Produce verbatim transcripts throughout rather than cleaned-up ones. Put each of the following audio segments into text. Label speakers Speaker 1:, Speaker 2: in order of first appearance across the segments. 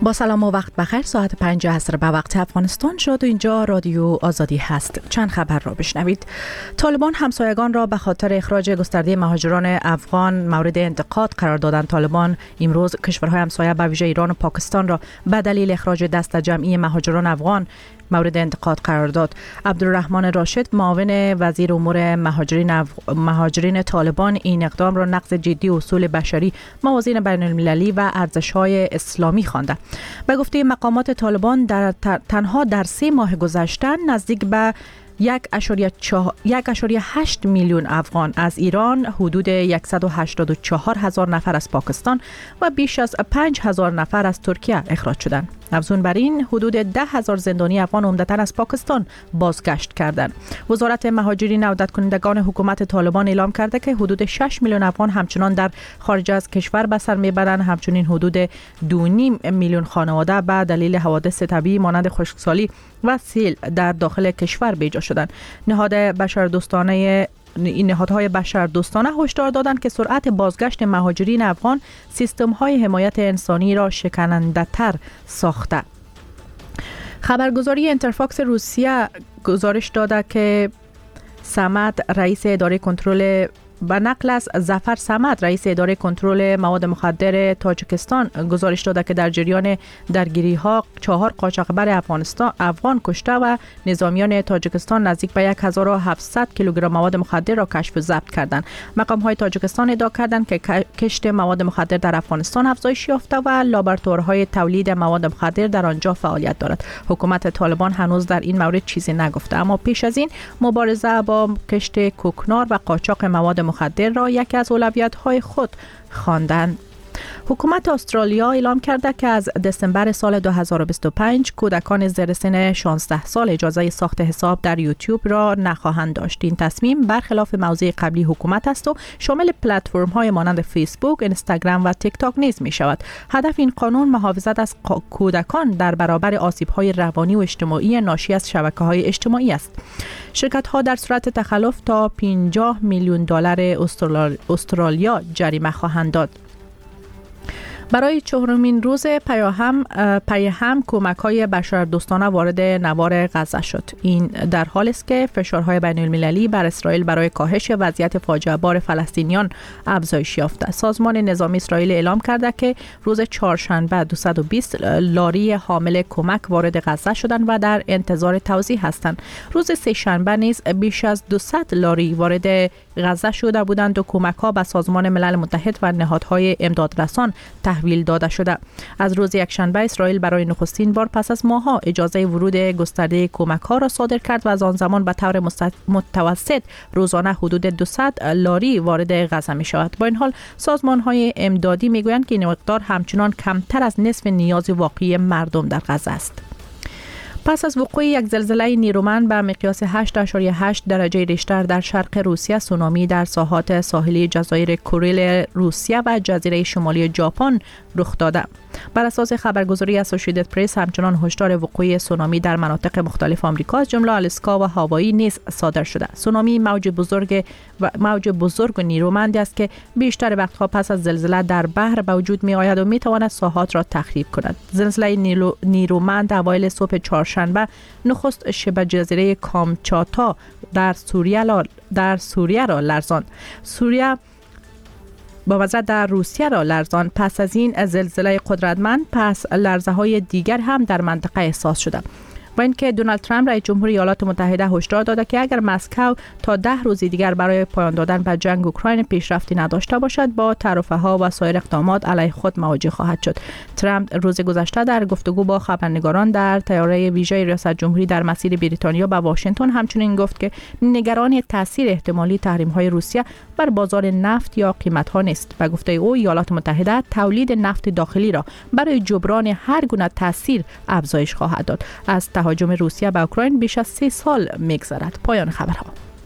Speaker 1: با سلام و وقت بخیر. ساعت پنج عصر به وقت افغانستان شد و اینجا رادیو آزادی هست. چند خبر را بشنوید. طالبان همسایگان را به خاطر اخراج گسترده مهاجران افغان مورد انتقاد قرار دادند. طالبان امروز کشورهای همسایه به ویژه ایران و پاکستان را به دلیل اخراج دست جمعی مهاجران افغان مورد انتقاد قرار داد. عبدالرحمن راشد معاون وزیر امور مهاجرین اف... مهاجرین طالبان این اقدام را نقض جدی اصول بشری، موازین بین المللی و ارزش‌های اسلامی خوانده. به گفته مقامات طالبان در تنها در سه ماه گذشته نزدیک به یک اشاریه هشت میلیون افغان از ایران، حدود صد و هشتاد و چهار هزار نفر از پاکستان و بیش از پنج هزار نفر از ترکیه اخراج شدند. افزون بر این حدود ده هزار زندانی افغان عمدتاً از پاکستان بازگشت کردند. وزارت مهاجرین عودت کنندگان حکومت طالبان اعلام کرده که حدود شش میلیون افغان همچنان در خارج از کشور به سر میبرند. همچنین حدود دو و نیم میلیون خانواده به دلیل حوادث طبیعی مانند خشکسالی و سیل در داخل کشور بیجا شدند. نهاد بشردوستانه این نهادهای بشردوستانه هشدار دادند که سرعت بازگشت مهاجرین افغان سیستم‌های حمایت انسانی را شکننده‌تر ساخته. خبرگزاری انترفاکس روسیه گزارش داده که صمد رئیس اداره کنترل به نقل از ظفر صمد رئیس اداره کنترل مواد مخدر تاجیکستان گزارش داده که در جریان درگیری ها چهار قاچاقبر افغانستان افغان کشته و نظامیان تاجیکستان نزدیک به هزار و هفتصد کیلوگرم مواد مخدر را کشف و ضبط کردند. مقام های تاجیکستان ادعا کردند که کشت مواد مخدر در افغانستان افزایش یافته و لابراتوارهای تولید مواد مخدر در آنجا فعالیت دارد. حکومت طالبان هنوز در این مورد چیزی نگفته، اما پیش از این مبارزه با کشت کوکنار و قاچاق مواد مخدر را یکی از اولویت‌های خود خواندند. حکومت استرالیا اعلام کرده که از دسامبر سال دو هزار و بیست و پنج کودکان زیر سن شانزده سال اجازه ساخت حساب در یوتیوب را نخواهند داشت. این تصمیم برخلاف موضع قبلی حکومت است و شامل پلتفرم‌های مانند فیسبوک، اینستاگرام و تیک تاک نیز می شود. هدف این قانون محافظت از کودکان در برابر آسیب‌های روانی و اجتماعی ناشی از شبکه‌های اجتماعی است. شرکت‌ها در صورت تخلف تا پنجاه میلیون دلار استرالیا جریمه خواهند داد. برای چهارمین روز پیاهم پیاهم کمک‌های بشردوستانه وارد نوار غزه شد. این در حالی است که فشارهای بین المللی بر اسرائیل برای کاهش وضعیت فاجعه بار فلسطینیان افزایش یافته. سازمان نظامی اسرائیل اعلام کرده که روز چهارشنبه دویست و بیست لاری حامل کمک وارد غزه شدند و در انتظار توزیع هستند. روز سه شنبه نیز بیش از دویست لاری وارد غزه شده بودند و کمک‌ها به سازمان ملل متحد و نهادهای امدادرسان تحویل داده شده. از روز یکشنبه اسرائیل برای نخستین بار پس از ماه‌ها اجازه ورود گسترده کمک‌ها را صادر کرد و از آن زمان به طور متوسط روزانه حدود دویست لاری وارد غزه می‌شود. با این حال سازمان‌های امدادی می‌گویند که این مقدار همچنان کمتر از نصف نیاز واقعی مردم در غزه است. پس از وقوع یک زلزله نیرومند به مقیاس هشت اشاریه هشت درجه ریشتر در شرق روسیه، سونامی در ساحات ساحلی جزایر کوریل روسیه و جزیره شمالی ژاپن رخ داده. بر اساس خبرگزاری اسوسییتد پرس همچنان هشدار وقوع سونامی در مناطق مختلف آمریکا از جمله آلاسکا و هاوایی نیز صادر شده. سونامی موج بزرگ و موج بزرگ و نیرومندی است که بیشتر وقتها پس از زلزله در بحر به وجود می آید و می تواند ساحات را تخریب کند. زلزله نیرومند اوایل صبح چهارشنبه نخست شبه جزیره کامچاتا در سوریه در سوریه را لرزاند. سوریه با وضع در روسیه را لرزان. پس از این زلزله قدرتمند پس لرزه های دیگر هم در منطقه احساس شده. و اینکه دونالد ترامپ رئیس جمهور ایالات متحده هشدار داده که اگر مسکو تا ده روز دیگر برای پایان دادن به جنگ اوکراین پیشرفتی نداشته باشد با تعرفه‌ها و سایر اقدامات علیه خود مواجه خواهد شد. ترامپ روز گذشته در گفتگو با خبرنگاران در طیاره ویژه ریاست جمهوری در مسیر بریتانیا به واشنگتن همچنین گفت که نگران تاثیر احتمالی تحریم‌های روسیه بر بازار نفت یا قیمت‌ها نیست. به گفته او ایالات متحده تولید نفت داخلی را برای جبران هر گونه تاثیر افزایش خواهد داد. از تهاجم روسیه به اوکراین بیش از سه سال می‌گذرد. پایان خبرها.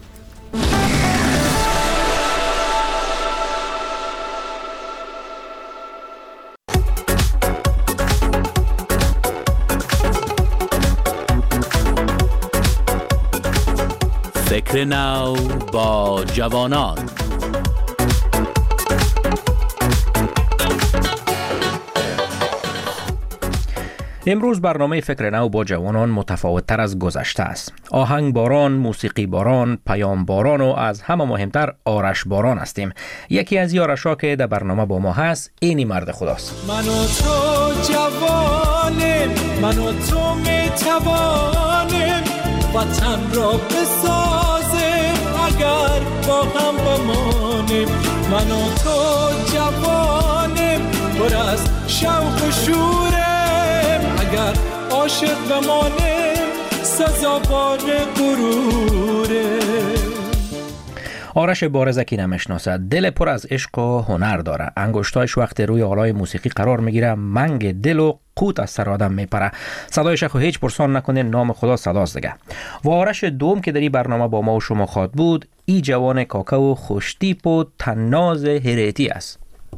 Speaker 2: فکر نو با جوانان.
Speaker 3: امروز برنامه فکر نو با جوانان متفاوت تر از گذشته است. آهنگ باران، موسیقی باران، پیام باران و از همه مهمتر آرش باران هستیم. یکی از آرش‌ها که در برنامه با ما هست اینی مرد خداست.
Speaker 4: من و تو جوانیم، من و تو میتوانیم وطن را بسازیم اگر با هم بمانیم. من و تو جوانیم پر از شوق و شوریم اگر عاشق بمانیم سزاوار غروریم.
Speaker 3: آرش بارزکی نمیشناسد. دل پر از عشق و هنر داره. انگشتایش وقت روی آلای موسیقی قرار میگیره منگ دل و قوت از سر آدم میپره. صدایش خو هیچ پرسان نکنه، نام خدا صداست دیگه. و آرش دوم که در این برنامه با ما و شما خواد بود، ای جوان کاکا و خوشتیپ و تناز هریتی است.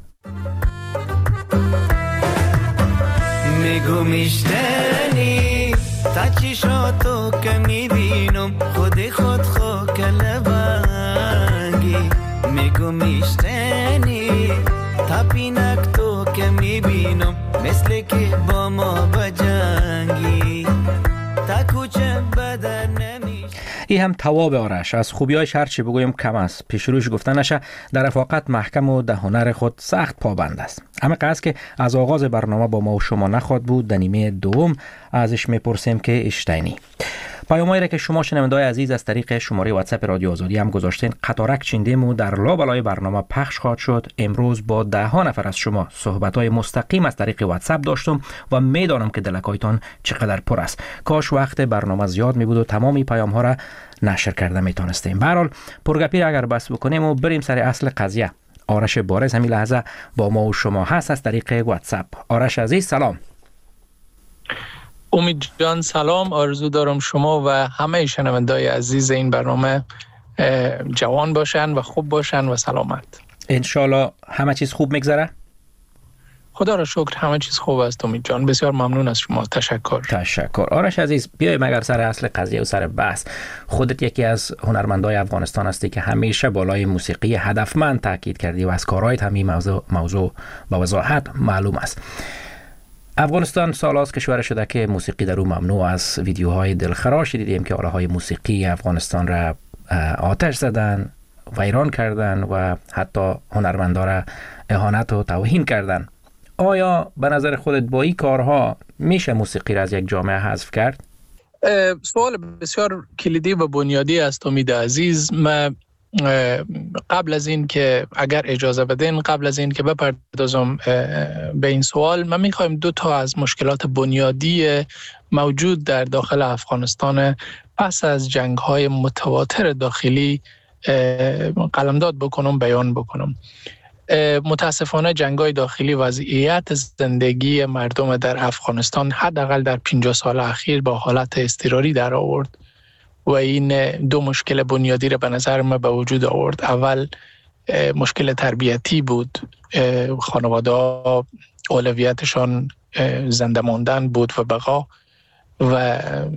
Speaker 5: میگو میشتنی تا چشاتو که میبینم خود خود خو کلبنگی. میگو میشتنی تا پینک تو که میبینم مثل که با ما بجنگی تا کوچه بدر نمیشه.
Speaker 3: ای هم تواب آرش. از خوبیایش هر چی بگویم کم است. پیش روش گفته نشه در رفاقت محکم و در هنر خود سخت پابند است. همه قصد که از آغاز برنامه با ما و شما نخواد بود در نیمه دوم ازش میپرسیم که اشتینی. پیامایی را که شما شنونده‌های عزیز از طریق شماره واتساپ رادیو آزادی هم گذاشتین قطارک چیندیم و در لابلای برنامه پخش خواهد شد. امروز با ده ها نفر از شما صحبت‌های مستقیم از طریق واتساپ داشتم و میدانم که دلکایتان چقدر پر است. کاش وقت برنامه زیاد می بود و تمامی پیام‌ها را نشر کرده میتونستیم. به هر حال پرگپی را اگر بس بکنیم و بریم سر اصل قضیه. آرش بارز همین لحظه با ما و شما هست از طریق واتساپ. آرش عزیز سلام.
Speaker 6: امید جان سلام. آرزو دارم شما و همه شنونده‌های عزیز این برنامه جوان باشن و خوب باشن و سلامت.
Speaker 3: انشالله همه چیز خوب میگذره.
Speaker 6: خدا را شکر همه چیز خوب است. امید جان بسیار ممنون از شما. تشکر.
Speaker 3: تشکر. آرش عزیز بیایم اگر سر اصل قضیه و سر بحث. خودت یکی از هنرمندای افغانستان هستی که همیشه بالای موسیقی هدفمند تاکید کردی و از کارهایت همین موضوع موضوع با وضاحت معلوم است. افغانستان سالاست کشور شده که موسیقی در او ممنوع است. ویدیوهای دلخراش دیدیم که آله‌های موسیقی افغانستان را آتش زدن، ویران کردن و حتی هنرمندا را اهانت و توهین کردن. آیا به نظر خودت با این کارها میشه موسیقی را از یک جامعه حذف کرد؟
Speaker 6: سوال بسیار کلیدی و بنیادی است امید عزیز. من قبل از این که اگر اجازه بدین قبل از این که بپردازم به این سوال، من میخوایم دو تا از مشکلات بنیادی موجود در داخل افغانستان پس از جنگ‌های متواتر داخلی قلمداد بکنم، بیان بکنم. متاسفانه جنگ‌های داخلی وضعیت زندگی مردم در افغانستان حداقل در پنجاه سال اخیر با حالت اضطراری در آورد و این دو مشکل بنیادی را به نظر من به وجود آورد. اول مشکل تربیتی بود. خانواده‌ها اولویتشان زنده ماندن بود و بقا و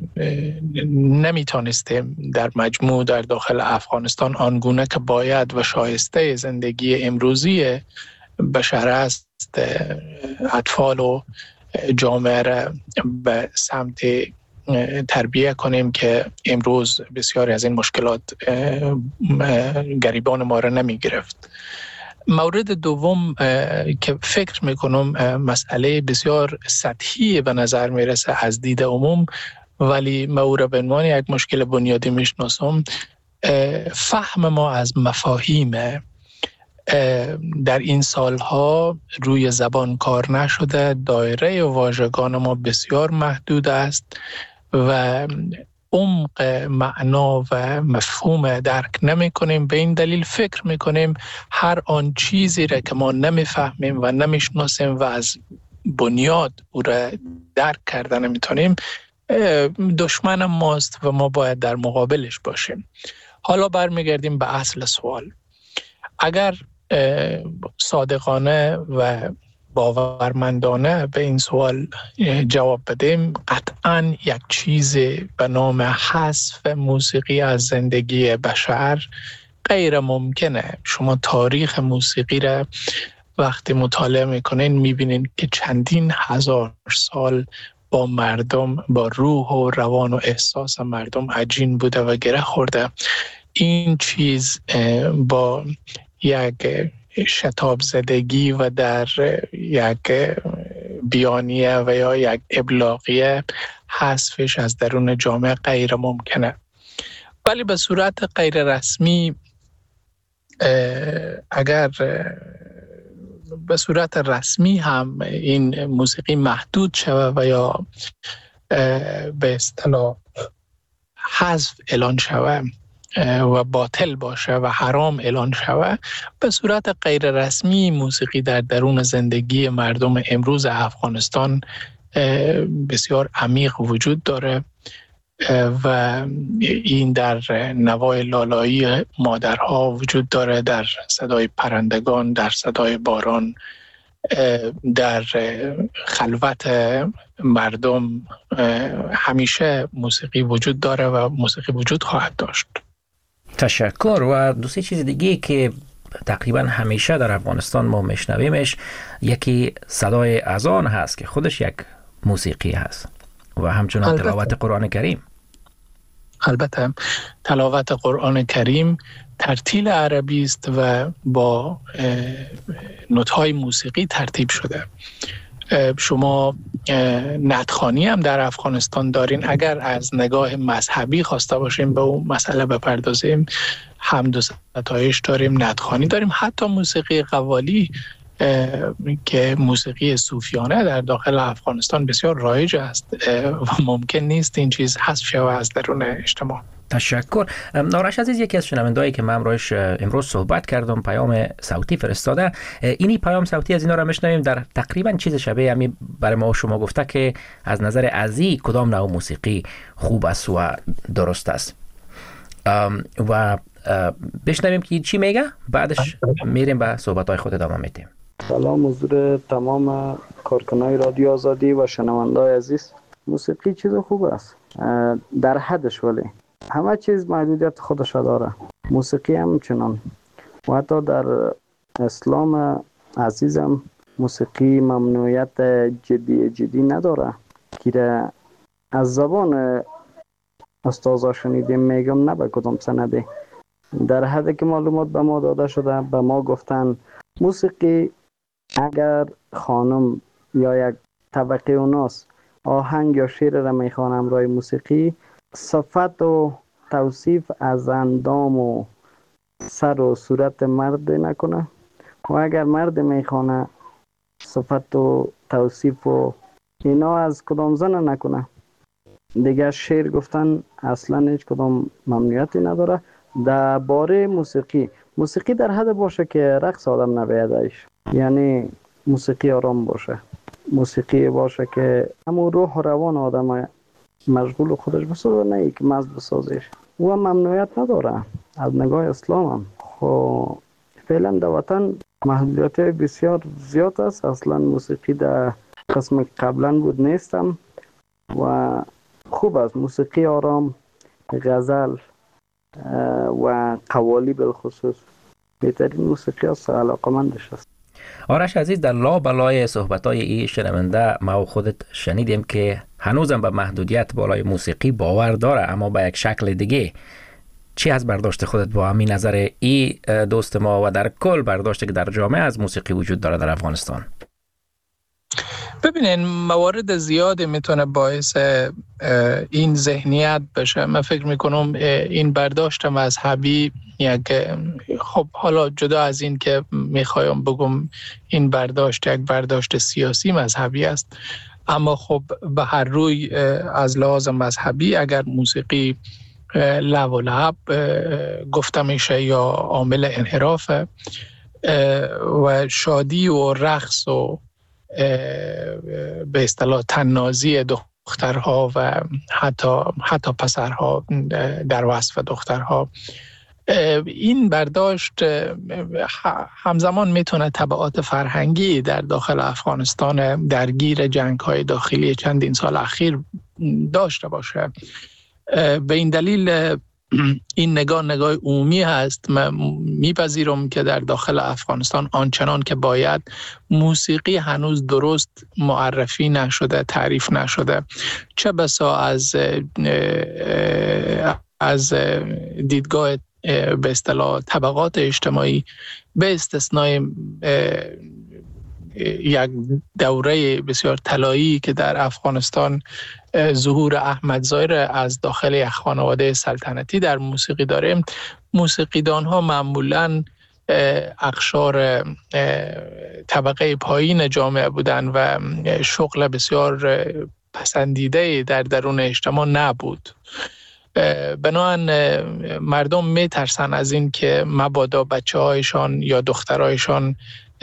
Speaker 6: نمیتونستیم در مجموع در داخل افغانستان آنگونه که باید و شایسته زندگی امروزی بشر است اطفال و جامعه را به سمت تربیه کنیم که امروز بسیاری از این مشکلات گریبان ما را نمی گرفت. مورد دوم که فکر میکنم مسئله بسیار سطحی به نظر میرسه از دید عموم، ولی من او را به عنوان یک مشکل بنیادی میشناسم، فهم ما از مفاهیم در این سالها روی زبان کار نشده. دایره واژگان ما بسیار محدود است و عمق معنا و مفهوم درک نمی کنیم. به این دلیل فکر می کنیم هر آن چیزی را که ما نمی فهمیم و نمی شناسیم و از بنیاد او را درک کرده نمی تونیم دشمن ماست و ما باید در مقابلش باشیم. حالا برمیگردیم به اصل سوال. اگر صادقانه و باورمندانه به این سوال جواب بدیم، قطعاً یک چیز به نام حذف موسیقی از زندگی بشر غیر ممکنه. شما تاریخ موسیقی را وقتی مطالعه میکنین میبینین که چندین هزار سال با با مردم، با روح و روان و احساس مردم عجین بوده و گره خورده. این چیز با یک شتاب زدگی و در یک بیانیه و یا یک ابلاغیه حذفش از درون جامعه غیر ممکنه. ولی به صورت غیر رسمی، اگر به صورت رسمی هم این موسیقی محدود شود و یا به اصطلاح حذف اعلان شود و باطل باشه و حرام اعلان شود، به صورت غیر رسمی موسیقی در درون زندگی مردم امروز افغانستان بسیار عمیق وجود داره و این در نوای لالایی مادرها وجود داره، در صدای پرندگان، در صدای باران، در خلوت مردم همیشه موسیقی وجود داره و موسیقی وجود خواهد داشت.
Speaker 3: تشکر. و دو سه چیز دیگه که تقریبا همیشه در افغانستان ما میشنویمش، یکی صدای اذان هست که خودش یک موسیقی هست و همچنین البته تلاوت قرآن کریم.
Speaker 6: البته تلاوت قرآن کریم ترتیل عربی است و با نوت‌های موسیقی ترتیب شده. شما نطخوانی هم در افغانستان دارین. اگر از نگاه مذهبی خواسته باشیم به اون مسئله بپردازیم، حمد و ستایش داریم، نطخوانی داریم، حتی موسیقی قوالی که موسیقی صوفیانه در داخل افغانستان بسیار رایج است و ممکن نیست این چیز حذف شود از درون اجتماع.
Speaker 3: تشکر. آرش عزیز، یکی از شنوندهایی که من امروز امروز صحبت کردم پیام صوتی فرستاده. اینی پیام صوتی از اینا را میشنویم، در تقریبا چیز شبیه همین برای ما شما گفته که از نظر ازی کدام نوع موسیقی خوب است و درست است و بشنویم که چی میگه، بعدش میریم به صحبت‌های خود ادامه میدیم.
Speaker 7: سلام حضور تمام کارکنای رادیو آزادی و شنونده‌های عزیز. موسیقی چیز خوب است در حدش، ولی همه چیز محدودیت خودش داره. موسیقی هم چنان و حتی در اسلام عزیزم موسیقی ممنوعیت جدی جدی نداره که از زبان استاذا شنیدیم، میگم نه به کدام سنده، در حدی که معلومات به ما داده شده. به ما گفتن موسیقی اگر خانم یا یک طبقه اوناس آهنگ یا شعر را میخوانم رای موسیقی، صفت و توصیف از اندام و سر و صورت مرد نکنه و اگر مرد میخوانه صفت و توصیف و اینا از کدام زن نکنه. دیگه شعر گفتن اصلا هیچ کدام ممنوعیتی نداره. در باره موسیقی، موسیقی در حد باشه که رقص آدم نبیادش، یعنی موسیقی آرام باشه، موسیقی باشه که همون روح و روان آدم مشغول خودش بسازه، نه که مزد بسازش. و ممنوعیت نداره از نگاه اسلام هم. خب فعلا در وطن محدودیت بسیار زیاد است. اصلا موسیقی در قسم قبلا بود نیستم و خوب است. موسیقی آرام، غزل و قوالی بالخصوص بهترین موسیقی است، علاقمندش است.
Speaker 3: آرش عزیز، در لا بلای صحبت‌های این شنونده ما و خودت شنیدیم که هنوزم به محدودیت بالای موسیقی باور داره، اما به یک شکل دیگه. چی از برداشت خودت با همین نظر ای دوست ما و در کل برداشتی که در جامعه از موسیقی وجود داره در افغانستان؟
Speaker 6: ببینین، موارد زیادی میتونه باعث این ذهنیت بشه. من فکر میکنم این برداشت مذهبی یک، خب حالا جدا از این که میخوایم بگم این برداشت یک برداشت سیاسی مذهبی است، اما خب به هر روی از لحاظ مذهبی اگر موسیقی لب و لعب گفته میشه یا عامل انحراف و شادی و رقص و به اصطلاح تنازی دخترها و حتی حتی پسرها در وصف دخترها، این برداشت همزمان میتونه تبعات فرهنگی در داخل افغانستان درگیر جنگ‌های داخلی چندین سال اخیر داشته باشه. به این دلیل این نگاه نگاه عمومی هست. من میپذیرم که در داخل افغانستان آنچنان که باید موسیقی هنوز درست معرفی نشده، تعریف نشده. چه بسا از از دیدگاه به اصطلاح طبقات اجتماعی، به استثنای یک دوره بسیار طلایی که در افغانستان ظهور احمد ظاهر از داخل یک خانواده سلطنتی در موسیقی داره، موسیقیدان ها معمولاً اقشار طبقه پایین جامعه بودن و شغل بسیار پسندیده در درون اجتماع نبود. بنابراین مردم می ترسن از این که مبادا بچه هایشان یا دخترهایشان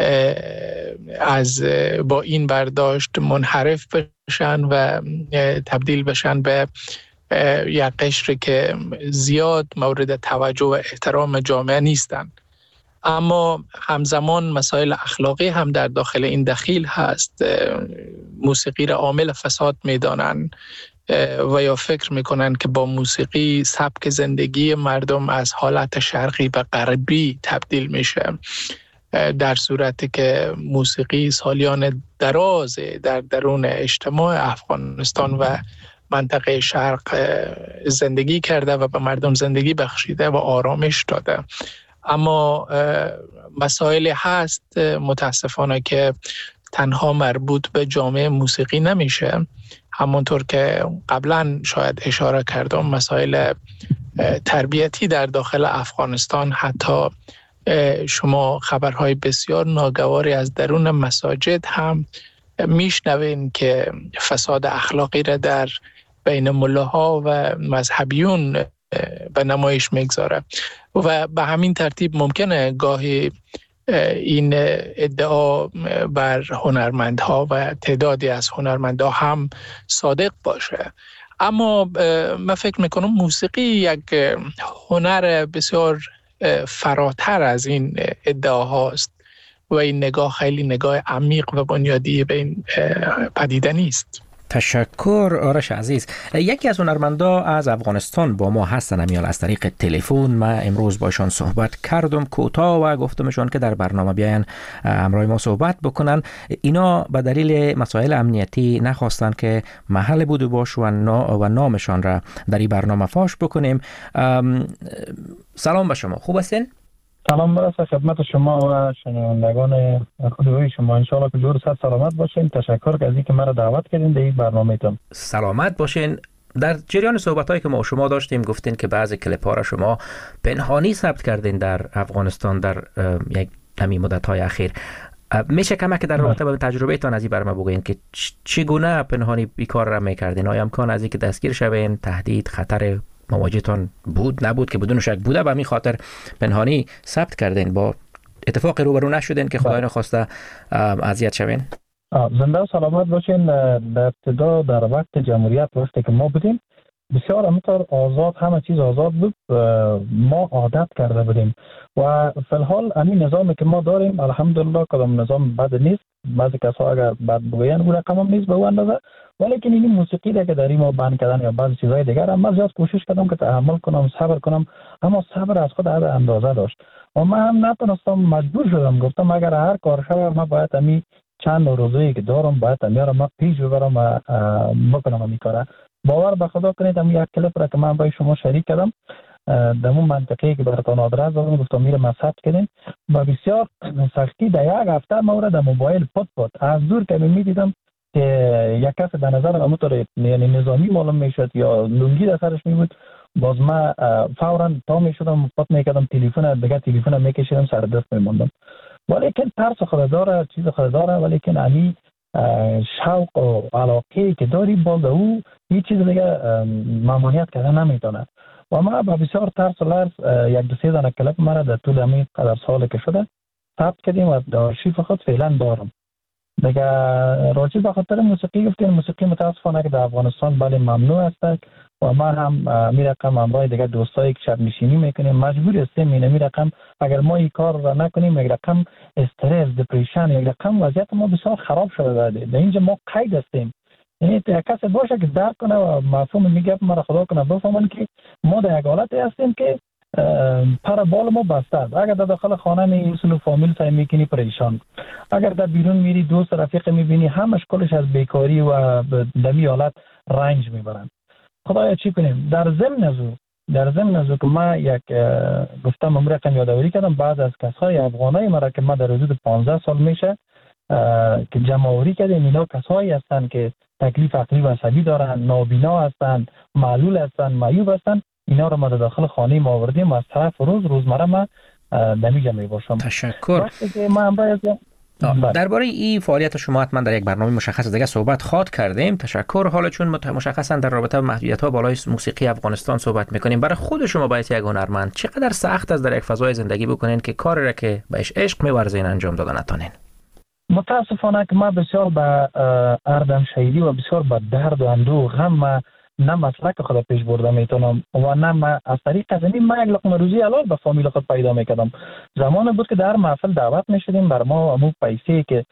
Speaker 6: از با این برداشت منحرف بشن و تبدیل بشن به یک قشری که زیاد مورد توجه و احترام جامعه نیستن. اما همزمان مسائل اخلاقی هم در داخل این دخیل هست. موسیقی را عامل فساد میدانن و یا فکر میکنن که با موسیقی سبک زندگی مردم از حالت شرقی به غربی تبدیل میشه، در صورتی که موسیقی سالیان دراز در درون اجتماع افغانستان و منطقه شرق زندگی کرده و به مردم زندگی بخشیده و آرامش داده. اما مسائل هست متاسفانه که تنها مربوط به جامعه موسیقی نمیشه. همونطور که قبلا شاید اشاره کردم، مسائل تربیتی در داخل افغانستان، حتی شما خبرهای بسیار ناگواری از درون مساجد هم میشنوین که فساد اخلاقی را در بین ملاها و مذهبیون به نمایش میگذاره و به همین ترتیب ممکنه گاهی این ادعا بر هنرمندها و تعدادی از هنرمندها هم صادق باشه. اما من فکر میکنم موسیقی یک هنر بسیار فراتر از این ادعاهاست و این نگاه خیلی نگاه عمیق و بنیادی به این پدیده نیست.
Speaker 3: تشکر آرش عزیز. یکی از هنرمندا از افغانستان با ما هستن امیال از طریق تلفن. من امروز باشون صحبت کردم کوتاه و گفتمشون که در برنامه بیاین همراه ما صحبت بکنن. اینا به دلیل مسائل امنیتی نخواستن که محل بود و باش و, نا و نامشان را در این برنامه فاش بکنیم. سلام به شما، خوب هستین؟
Speaker 8: سلام برسه خدمت شما و شنوندگان خودروی شما. انشاءالله که جور صد سلامت باشین. تشکر که از اینکه مرا دعوت کردین در این برنامه‌تون.
Speaker 3: سلامت باشین. در جریان صحبت‌هایی که ما شما داشتیم گفتین که بعضی کلیپ‌ها را شما پنهانی ثبت کردین در افغانستان در یک کمی مدت‌های اخیر. میشه کمک در رابطه با تجربه‌تان از این برنامه بگوین که چگونه پنهانی این کار را می‌کردین؟ آیا امکان از اینکه دستگیر شوین، تهدید، خطر مواجهتان بود نبود که بدون شک بوده و همین خاطر پنهانی ثبت کردین؟ با اتفاق روبرو نشدین که خدای نخواسته اذیت شوین؟
Speaker 8: زنده و سلامت باشین. در ابتدا در وقت جمهوریت وقتی که ما بودیم بسیار همینطور آزاد، همه چیز آزاد بود، ما عادت کرده بودیم و فی الحال همین نظامی که ما داریم الحمدلله کدام نظام بد نیست. بعضی کسا اگر بد بگوین او رقم هم نیست به اون اندازه، ولیکن این موسیقی ده که داریم ما بند کردن یا بعضی چیزهای دیگر هم من زیاد کوشش کردم که تحمل کنم، صبر کنم، اما صبر از خود هر اندازه داشت و من هم نتونستم، مجبور شدم. گفتم اگر هر کار شود من باید امی چند روزایی که دارم باید امی را من پیش ببرم و بکنم امی کاره. باور به خدا کنید امی یک کلیپ را که من با شما شریک کردم در اون منطقه‌ای که براتون آدرس دادم، گفتم میره مصرف کنین و بسیار سختی در یک هفته ما را در موبایل پد پد از دور که می‌دیدم که یک کس در نظر همونطور یعنی نظامی معلوم میشد یا لنگی در سرش می بود، باز من فوراً تا میشدم پد میکردم، تلفن دیگه تلفن میکشیدم سر دست میموندم. ولیکن ترس خود داره، چیز خود داره، ولیکن علی شوق و علاقه که داری باز او هیچ چیز دیگه ممانعت کردن نمیتونه. و ما با بسیار ترس و لرز یک دو سه دانه کلیپ مرا در طول همین قدر سالی که شده ثبت کردیم و در آرشیو خود فعلا دارم. دیگه راجع به خاطر موسیقی گفتیم، موسیقی متاسفانه که در افغانستان بله ممنوع است و ما هم می رقم همراه دیگه دوستایی که شب نشینی میکنیم مجبور هستیم این می رقم اگر ما این کار را نکنیم یک رقم استرس، دپریشن، یک رقم وضعیت ما بسیار خراب شده. در اینجا ما قید هستیم، یعنی کسی باشه که درک کنه و مفهوم میگه مرا خدا کنه بفهمن که ما در یک حالتی هستیم که پر بال ما بسته است. اگر در داخل خانه می اصول فامیل سعی میکنی پریشان، اگر در بیرون میری دوست رفیق میبینی همش کلش از بیکاری و دمی حالت رنج میبرن. خدایا چی کنیم؟ در ضمن ازو در ضمن ازو که ما یک گفتم امروز رقم یادآوری کردم بعض از کسای افغانای مرا که ما در حدود پانزده سال میشه که جمع آوری کردیم، اینا کسایی هستند که تکلیف عقلی و عصبی دارن، نابینا هستند، معلول هستند، معیوب هستند. اینا رو ما در داخل خانه ما آوردیم و از طرف روز روزمره ما دمیجه می باشم.
Speaker 3: تشکر.
Speaker 8: ما
Speaker 3: درباره این فعالیت شما حتما در یک برنامه مشخص دیگه صحبت خواد کردیم. تشکر. حالا چون مشخصا در رابطه با محدودیت‌ها بالای موسیقی افغانستان صحبت می‌کنیم، برای خود شما باید یک هنرمند چقدر سخت است در یک فضای زندگی بکنین که کاری را که بهش عشق می‌ورزین انجام دادن نتونین؟
Speaker 8: متاسفانه که ما بسیار به اردم شهیدی و بسیار به درد و اندوه غم نه مسلک خود پیش برده میتونم و نه ما از طریق از این ما یک لقمه روزی حلال به فامیل خود پیدا میکردم. زمان بود که در محفل دعوت میشدیم، بر ما همون پیسه که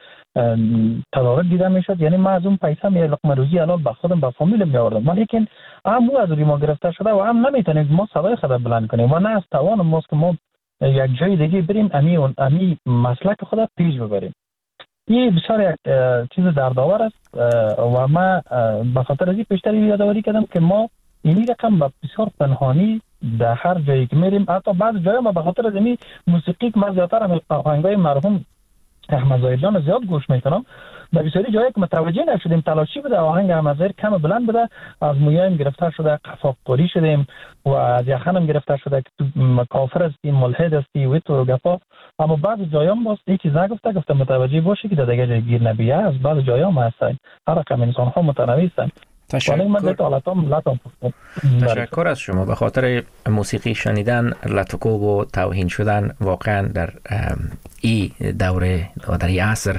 Speaker 8: تدارک دیده میشد، یعنی ما از اون پیسه می لقمه روزی حلال به خودم به فامیل می آوردم. ولیکن هم او از روی ما گرفته شده و هم نمیتونیم ما صدای خود بلند کنیم و نه از توان ماست که ما یک جای دیگه بریم امی اون امی مسلک خود پیش ببریم. این بسیار یک چیز دردآور است و ما به خاطر از این پیشتر یادآوری کردم که ما این رقم به بسیار پنهانی در هر جایی که میریم، حتی بعض جایی ما به خاطر از این موسیقی که من زیادتر هم آهنگای مرحوم احمد ظاهر جان زیاد گوش میکنم، در بسیاری جایی که متوجه نشدیم تلاشی بوده آهنگ احمد ظاهر کم بلند بوده، از مویایم گرفتار شده قفاق قوری شدیم و از یخنم گرفتار شده که تو کافر هستی، ملحد هستی و تو گفا. اما بعض جایام باست این چیز نگفته، گفته متوجه باشی که در دیگه جای گیر نبیه. از بعض جایام هستن، هر رقم انسان ها متنوع هستن.
Speaker 3: تشکر. تشکر از شما. به خاطر موسیقی شنیدن لطکوب و توهین شدن واقعا در این دوره و در این عصر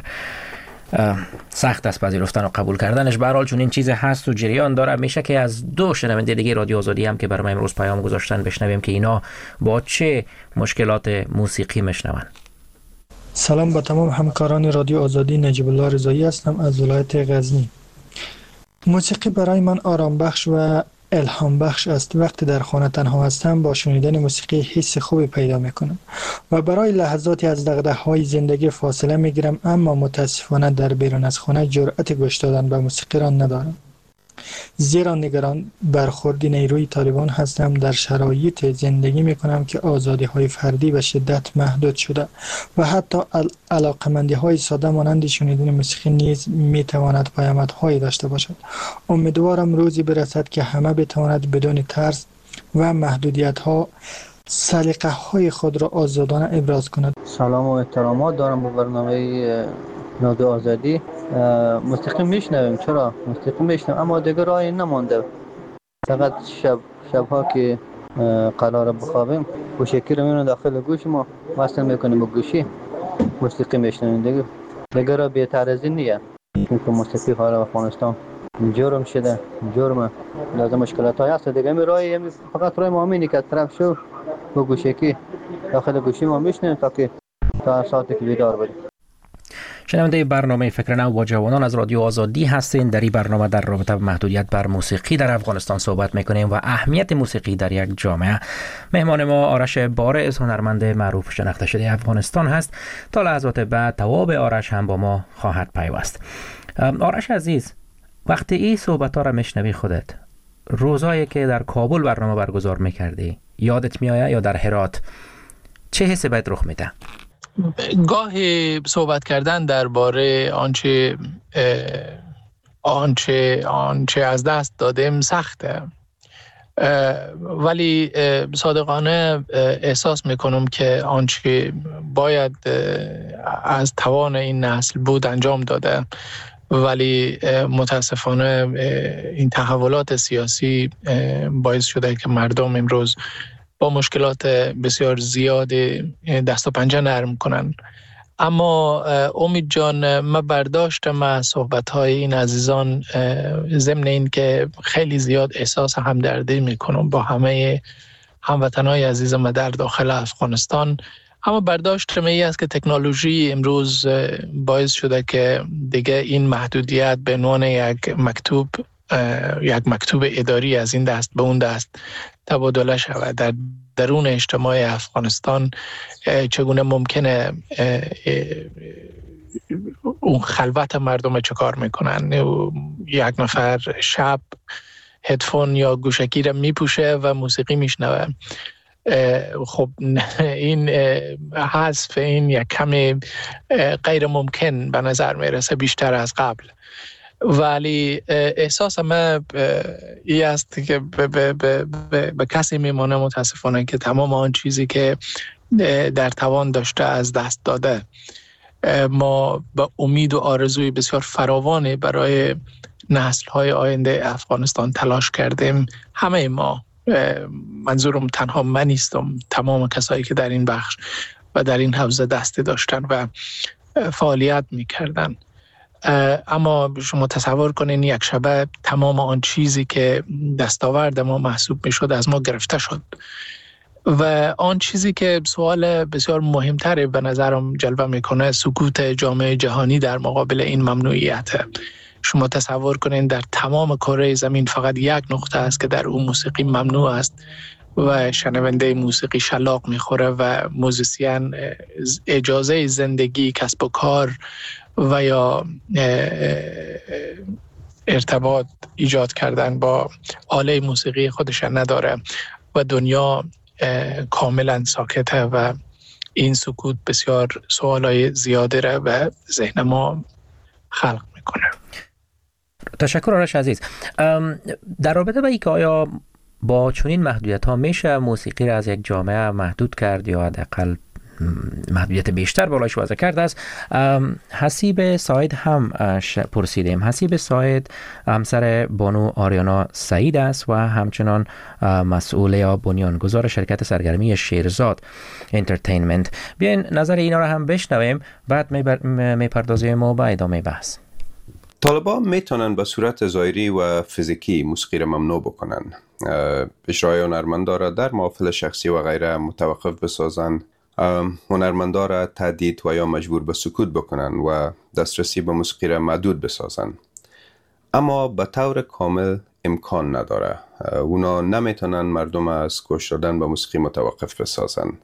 Speaker 3: سخت است پذیرفتن و قبول کردنش. به هر حال چون این چیز هست و جریان داره، میشه که از دو شنونده دیگه رادیو آزادی هم که برام امروز پیام گذاشتن بشنویم که اینا با چه مشکلات موسیقی میشنون.
Speaker 9: سلام به تمام همکاران رادیو آزادی، نجیب الله رضایی هستم از ولایت غزنی. موسیقی برای من آرام بخش و الهام بخش است. وقتی در خانه تنها هستم با شنیدن موسیقی حس خوبی پیدا میکنم و برای لحظاتی از دغدغه‌های زندگی فاصله میگیرم، اما متاسفانه در بیرون از خانه جرأت گوش دادن به موسیقی را ندارم، زیرا نگران برخوردی نیروی طالبان هستم. در شرایط زندگی میکنم که آزادی های فردی به شدت محدود شده و حتی علاقمندی های ساده مانند شنیدن موسیقی نیز میتواند پیامدهایی داشته باشد. امیدوارم روزی برسد که همه بتواند بدون ترس و محدودیت ها سلیقه های خود را آزادانه ابراز کند.
Speaker 10: سلام و احترامات دارم به برنامه رادیو آزادی. موسیقی میشنویم، چرا موسیقی میشنویم اما دیگه راهی نمانده. فقط شب شبها که قرار بخوابیم گوشکی رو میونیم داخل گوش ما وصل میکنیم به گوشی موسیقی میشنویم. دیگه دیگه را بهتر از این نیست، چون موسیقی حالا افغانستان جرم شده، جرم لازم مشکلات های هست دیگه. می راهی فقط راه ما همینه که طرف شو با گوشکی داخل گوشی ما میشنویم تا که تا ساعتی که بیدار بودیم.
Speaker 3: شنونده برنامه فکر نو با جوانان از رادیو آزادی هستین. در این برنامه در رابطه با محدودیت بر موسیقی در افغانستان صحبت میکنیم و اهمیت موسیقی در یک جامعه. مهمان ما آرش بارز، هنرمند معروف شناخته شده افغانستان هست. تا لحظات بعد تواب آرش هم با ما خواهد پیوست. آرش عزیز، وقتی این صحبت ها را میشنوی خودت، روزایی که در کابل برنامه برگزار میکردی یادت میآید یا در هرات، چه حسی بهت رخ میده؟
Speaker 6: گاهی صحبت کردن درباره آنچه آنچه آنچه از دست دادیم سخته، ولی صادقانه احساس میکنم که آنچه باید از توان این نسل بود انجام داده، ولی متاسفانه این تحولات سیاسی باعث شده که مردم امروز با مشکلات بسیار زیاد دست و پنجه نرم کنن. اما امید جان، من برداشتم از صحبت‌های این عزیزان ضمن این که خیلی زیاد احساس همدردی میکنم با همه هموطنهای عزیزم در داخل افغانستان، اما برداشت می است که تکنولوژی امروز باعث شده که دیگه این محدودیت به عنوان یک مکتوب یک مکتوب اداری از این دست به اون دست تبادله شود. در درون اجتماع افغانستان چگونه ممکنه اون خلوت مردم چه کار میکنن؟ یک نفر شب هدفون یا گوشکی را میپوشه و موسیقی میشنوه. خب این حذف این یک کمی غیر ممکن به نظر میرسه بیشتر از قبل، ولی احساس من این است که به, به, به, به, به کسی میمانه متاسفانه که تمام آن چیزی که در توان داشته از دست داده. ما با امید و آرزوی بسیار فراوانی برای نسل‌های آینده افغانستان تلاش کردیم. همه ما، منظورم تنها من نیستم، تمام کسایی که در این بخش و در این حوزه دستی داشتن و فعالیت می‌کردن. اما شما تصور کنین یک شبه تمام آن چیزی که دستاورد ما محسوب می‌شد از ما گرفته شد و آن چیزی که سوال بسیار مهمتری به نظرم جلوه میکنه سکوت جامعه جهانی در مقابل این ممنوعیت. شما تصور کنین در تمام کره زمین فقط یک نقطه است که در اون موسیقی ممنوع است و شنونده موسیقی شلاق میخوره و موزیسین اجازه زندگی، کسب و کار و یا ارتباط ایجاد کردن با آله موسیقی خودش نداره و دنیا کاملا ساکته و این سکوت بسیار سوالای زیاده را به ذهن ما خلق میکنه.
Speaker 3: تشکر آرش عزیز. در رابطه با اینکه آیا با چنین محدودیت ها میشه موسیقی را از یک جامعه محدود کرد یا حداقل محدودیت بیشتر بالایش وضع کرد است، حسیب ساید هم پرسیدیم. حسیب ساید همسر بانو آریانا سعید است و همچنان مسئول یا بنیانگذار شرکت سرگرمی شیرزاد انترتینمنت. بیاین نظر اینا را هم بشنویم، بعد میپردازیم ما به ادامه بحث.
Speaker 11: طالبان میتونن به صورت ظاهری و فیزیکی موسیقی را ممنوع بکنن، اجرای هنرمندا را در محافل شخصی و غیره متوقف بسازن، هنرمندا را تهدید و یا مجبور به سکوت بکنن و دسترسی به موسیقی را محدود بسازن. اما به طور کامل امکان نداره. اونا نمیتونن مردم از گوش دادن به موسیقی متوقف بسازن.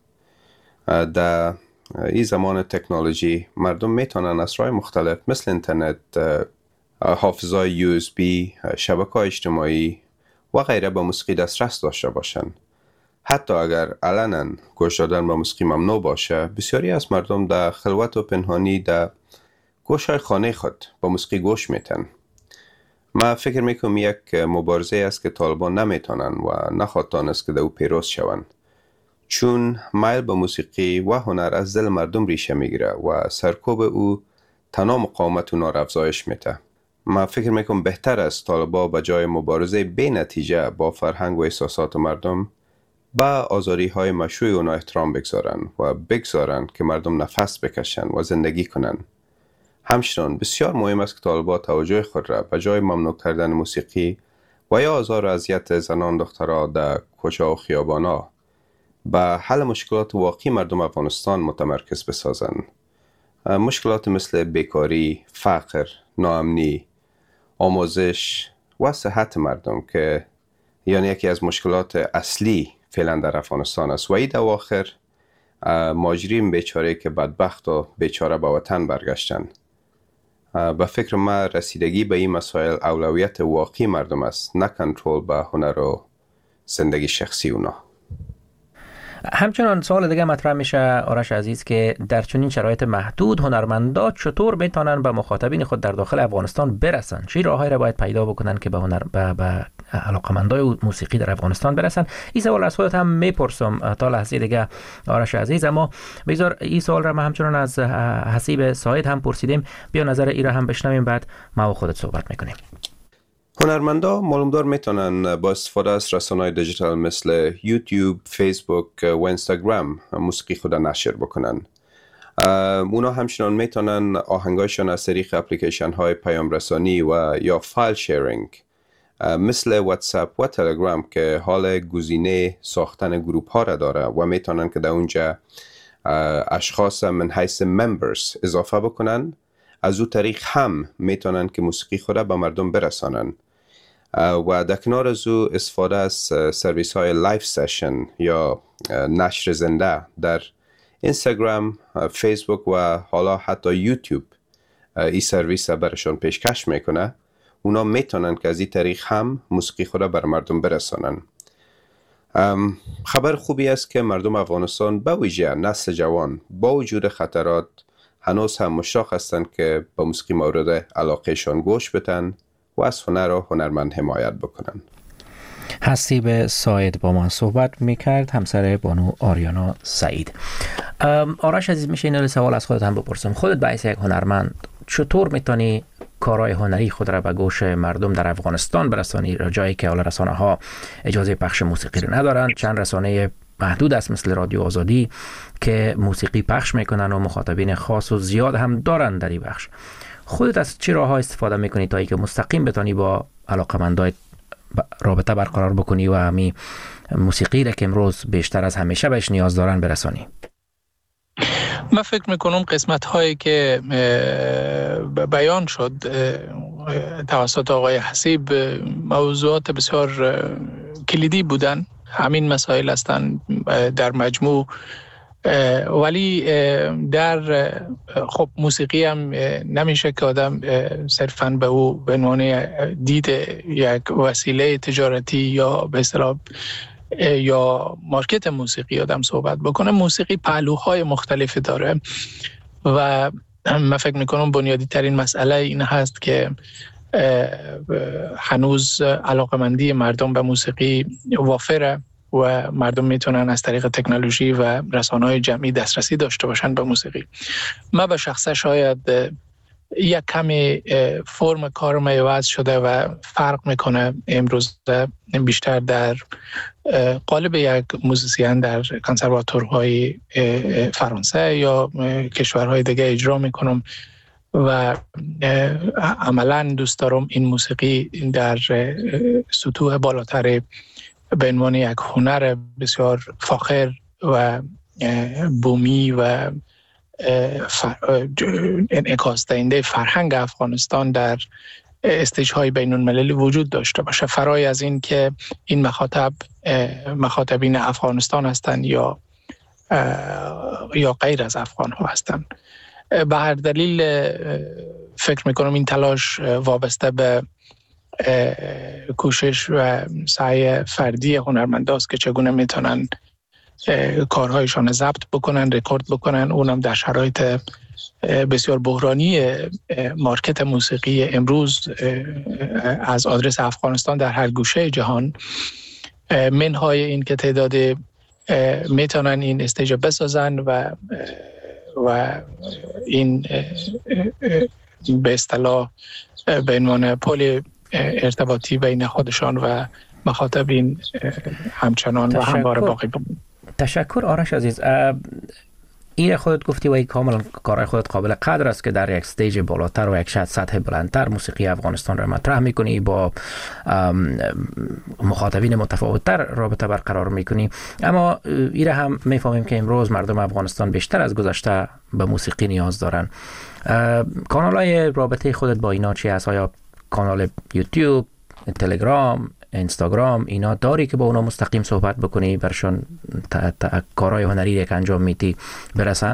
Speaker 11: در این زمان تکنولوژی مردم میتونن از راه مختلف مثل اینترنت، حافظه‌های یو اس بی، شبکه‌های اجتماعی و غیره به موسیقی دسترس داشته باشن. حتی اگر علنا گوش دادن به موسیقی ممنوع باشه، بسیاری از مردم در خلوت و پنهانی در گوشهای خانه خود با موسیقی گوش میتن. من فکر میکنم یک مبارزه است که طالبان نمیتونن و نخواهد دانست که در او پیروز شوند، چون میل به موسیقی و هنر از دل مردم ریشه میگیره و سرکوب او تنها مقاومت اونا را افزایش میده. من فکر میکنم بهتر است طالبان به جای مبارزه بی نتیجه با فرهنگ و احساسات مردم با آزاری های مشروع اونا احترام بگذارن و بگذارن که مردم نفس بکشن و زندگی کنن. همچنان بسیار مهم است که طالبان توجه خود را به جای ممنوع کردن موسیقی و یا آزار و اذیت زنان دخترها در کوچه و خیابانا به حل مشکلات واقعی مردم افغانستان متمرکز بسازن. مشکلات مثل بیکاری، فقر، ناامنی، آموزش و صحت مردم که یعنی یکی از مشکلات اصلی فعلا در افغانستان است و این اواخر مهاجرین بیچاره که بدبخت و بیچاره به وطن برگشتن. به فکر من رسیدگی به این مسائل اولویت واقعی مردم است، نه کنترل به هنر و زندگی شخصی اونا.
Speaker 3: همچنان سوال دیگه مطرح میشه آرش عزیز که در چنین شرایط محدود هنرمندا چطور میتونن به مخاطبین خود در داخل افغانستان برسن؟ چه راههایی را باید پیدا بکنن که به هنر به, به علاقمندای موسیقی در افغانستان برسن؟ این سوال از خودت هم میپرسم تا لحظه دیگه آرش عزیز، اما بذار این سوال را ما همچنان از حسیب ساید هم پرسیدیم. بیا نظر ای را هم بشنویم، بعد ما و خودت صحبت میکنیم.
Speaker 11: هنرمندا معلومدار میتونن با استفاده از رسانه‌های دیجیتال مثل یوتیوب، فیسبوک و اینستاگرام موسیقی خود نشر بکنن. اونا همچنان میتونن آهنگایشان از طریق اپلیکیشن های پیام رسانی و یا فایل شیرینگ مثل واتساپ و تلگرام که حال گزینه ساختن گروپ ها را داره و میتونن که در اونجا اشخاص من حیث ممبرز اضافه بکنن، از او طریق هم میتونن که موسیقی خود را به مردم برسانن. و در کنار از او استفاده از سرویس های لایف سشن یا نشر زنده در اینستاگرام، فیسبوک و حالا حتی یوتیوب این سرویس برشان پیشکش میکنه. اونا میتونن که از این طریق هم موسیقی خود را بر مردم برسانن. خبر خوبی است که مردم افغانستان به ویژه نسل جوان با وجود خطرات هنوز هم مشتاق هستند که به موسیقی مورد علاقهشان گوش بدن و از هنر و هنرمند حمایت بکنن.
Speaker 3: هستی به ساید با ما صحبت میکرد همسر بانو آریانا سعید. آرش عزیز، میشه این سوال از خودت هم بپرسم. خودت به حیث یک هنرمند چطور میتونی کارهای هنری خود را به گوش مردم در افغانستان برسانی، جایی که حالا رسانه ها اجازه پخش موسیقی رو ندارن؟ چند رسانه محدود است مثل رادیو آزادی که موسیقی پخش میکنن و مخاطبین خاص و زیاد هم دارن در این بخش. خودت از چه راه‌ها استفاده میکنی تا اینکه مستقیم بتونی با علاقه‌مندان رابطه برقرار بکنی و همین موسیقی را که امروز بیشتر از همیشه بهش نیاز دارن برسانی؟
Speaker 6: من فکر میکنم قسمت هایی که بیان شد توسط آقای حسیب موضوعات بسیار کلیدی بودن. همین مسائل هستند در مجموع، ولی در خب موسیقی هم نمیشه که آدم صرفاً به او به عنوان دید یک وسیله تجارتی یا به اصطلاح یا مارکت موسیقی آدم صحبت بکنه. موسیقی پهلوهای مختلفی داره و من فکر میکنم بنیادی ترین مسئله این هست که هنوز علاقمندی مردم به موسیقی وافره و مردم میتونن از طریق تکنولوژی و رسانه‌های جمعی دسترسی داشته باشن به موسیقی. من به شخصه شاید یک کمی فرم کارم عوض شده و فرق میکنه امروز بیشتر در قالب یک موزیسین در کنسرواتورهای فرانسه یا کشورهای دیگه اجرا میکنم و عملا دوست دارم این موسیقی در سطوح بالاتر به عنوان یک هنر بسیار فاخر و بومی و انعکاس دهنده فرهنگ افغانستان در استیج های بین المللی وجود داشته باشه، فرای از این که این مخاطب مخاطبین افغانستان هستند یا یا غیر از افغان ها هستند. به هر دلیل فکر میکنم این تلاش وابسته به کوشش و سعی فردی هنرمنداست که چگونه میتونن کارهایشان ضبط بکنن، رکورد بکنن، اونم در شرایط بسیار بحرانی مارکت موسیقی امروز از آدرس افغانستان در هر گوشه جهان. منهای این که تعداد میتونن این استیج بسازن و و این به اصطلاح به عنوان پل ارتباطی بین خودشان و مخاطبین همچنان و همواره باقی بمونه.
Speaker 3: تشکر آرش عزیز. این خودت گفتی و این کاملا کارهای خودت قابل قدر است که در یک استیج بالاتر و یک شاید سطح بلندتر موسیقی افغانستان را مطرح میکنی، با مخاطبین متفاوتتر رابطه برقرار میکنی. اما این هم میفهمیم که امروز مردم افغانستان بیشتر از گذشته به موسیقی نیاز دارن. کانال‌های رابطه خودت با اینا چی هست؟ آیا کانال یوتیوب، تلگرام، اینستاگرام اینا داری که با اونا مستقیم صحبت بکنی برشون کارهای هنری که انجام میدی برسن؟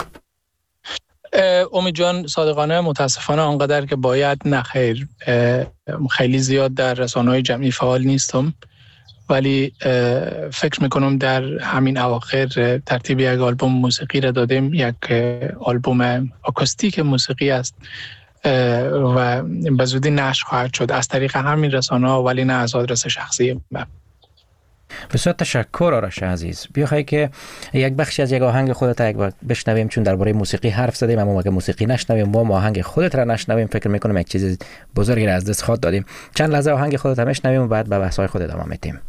Speaker 6: امید جان، صادقانه متاسفانه آنقدر که باید نه خیر، خیلی زیاد در رسانه‌های جمعی فعال نیستم، ولی فکر میکنم در همین اواخر ترتیب یک آلبوم موسیقی را دادیم. یک آلبوم آکوستیک موسیقی است و به زودی نشر خواهد شد از طریق همین رسانه‌ها، ولی نه از آدرس شخصی من.
Speaker 3: بسیار تشکر آرش عزیز. بیاخوای که یک بخشی از یک آهنگ خودت یک بشنویم، چون درباره موسیقی حرف زدیم اما مگه موسیقی نشنویم و آهنگ خودت را نشنویم فکر میکنم یک چیز بزرگی را از دست خود دادیم. چند لحظه آهنگ خودت هم بشنویم و بعد به بحث‌های خودت ادامه میدیم.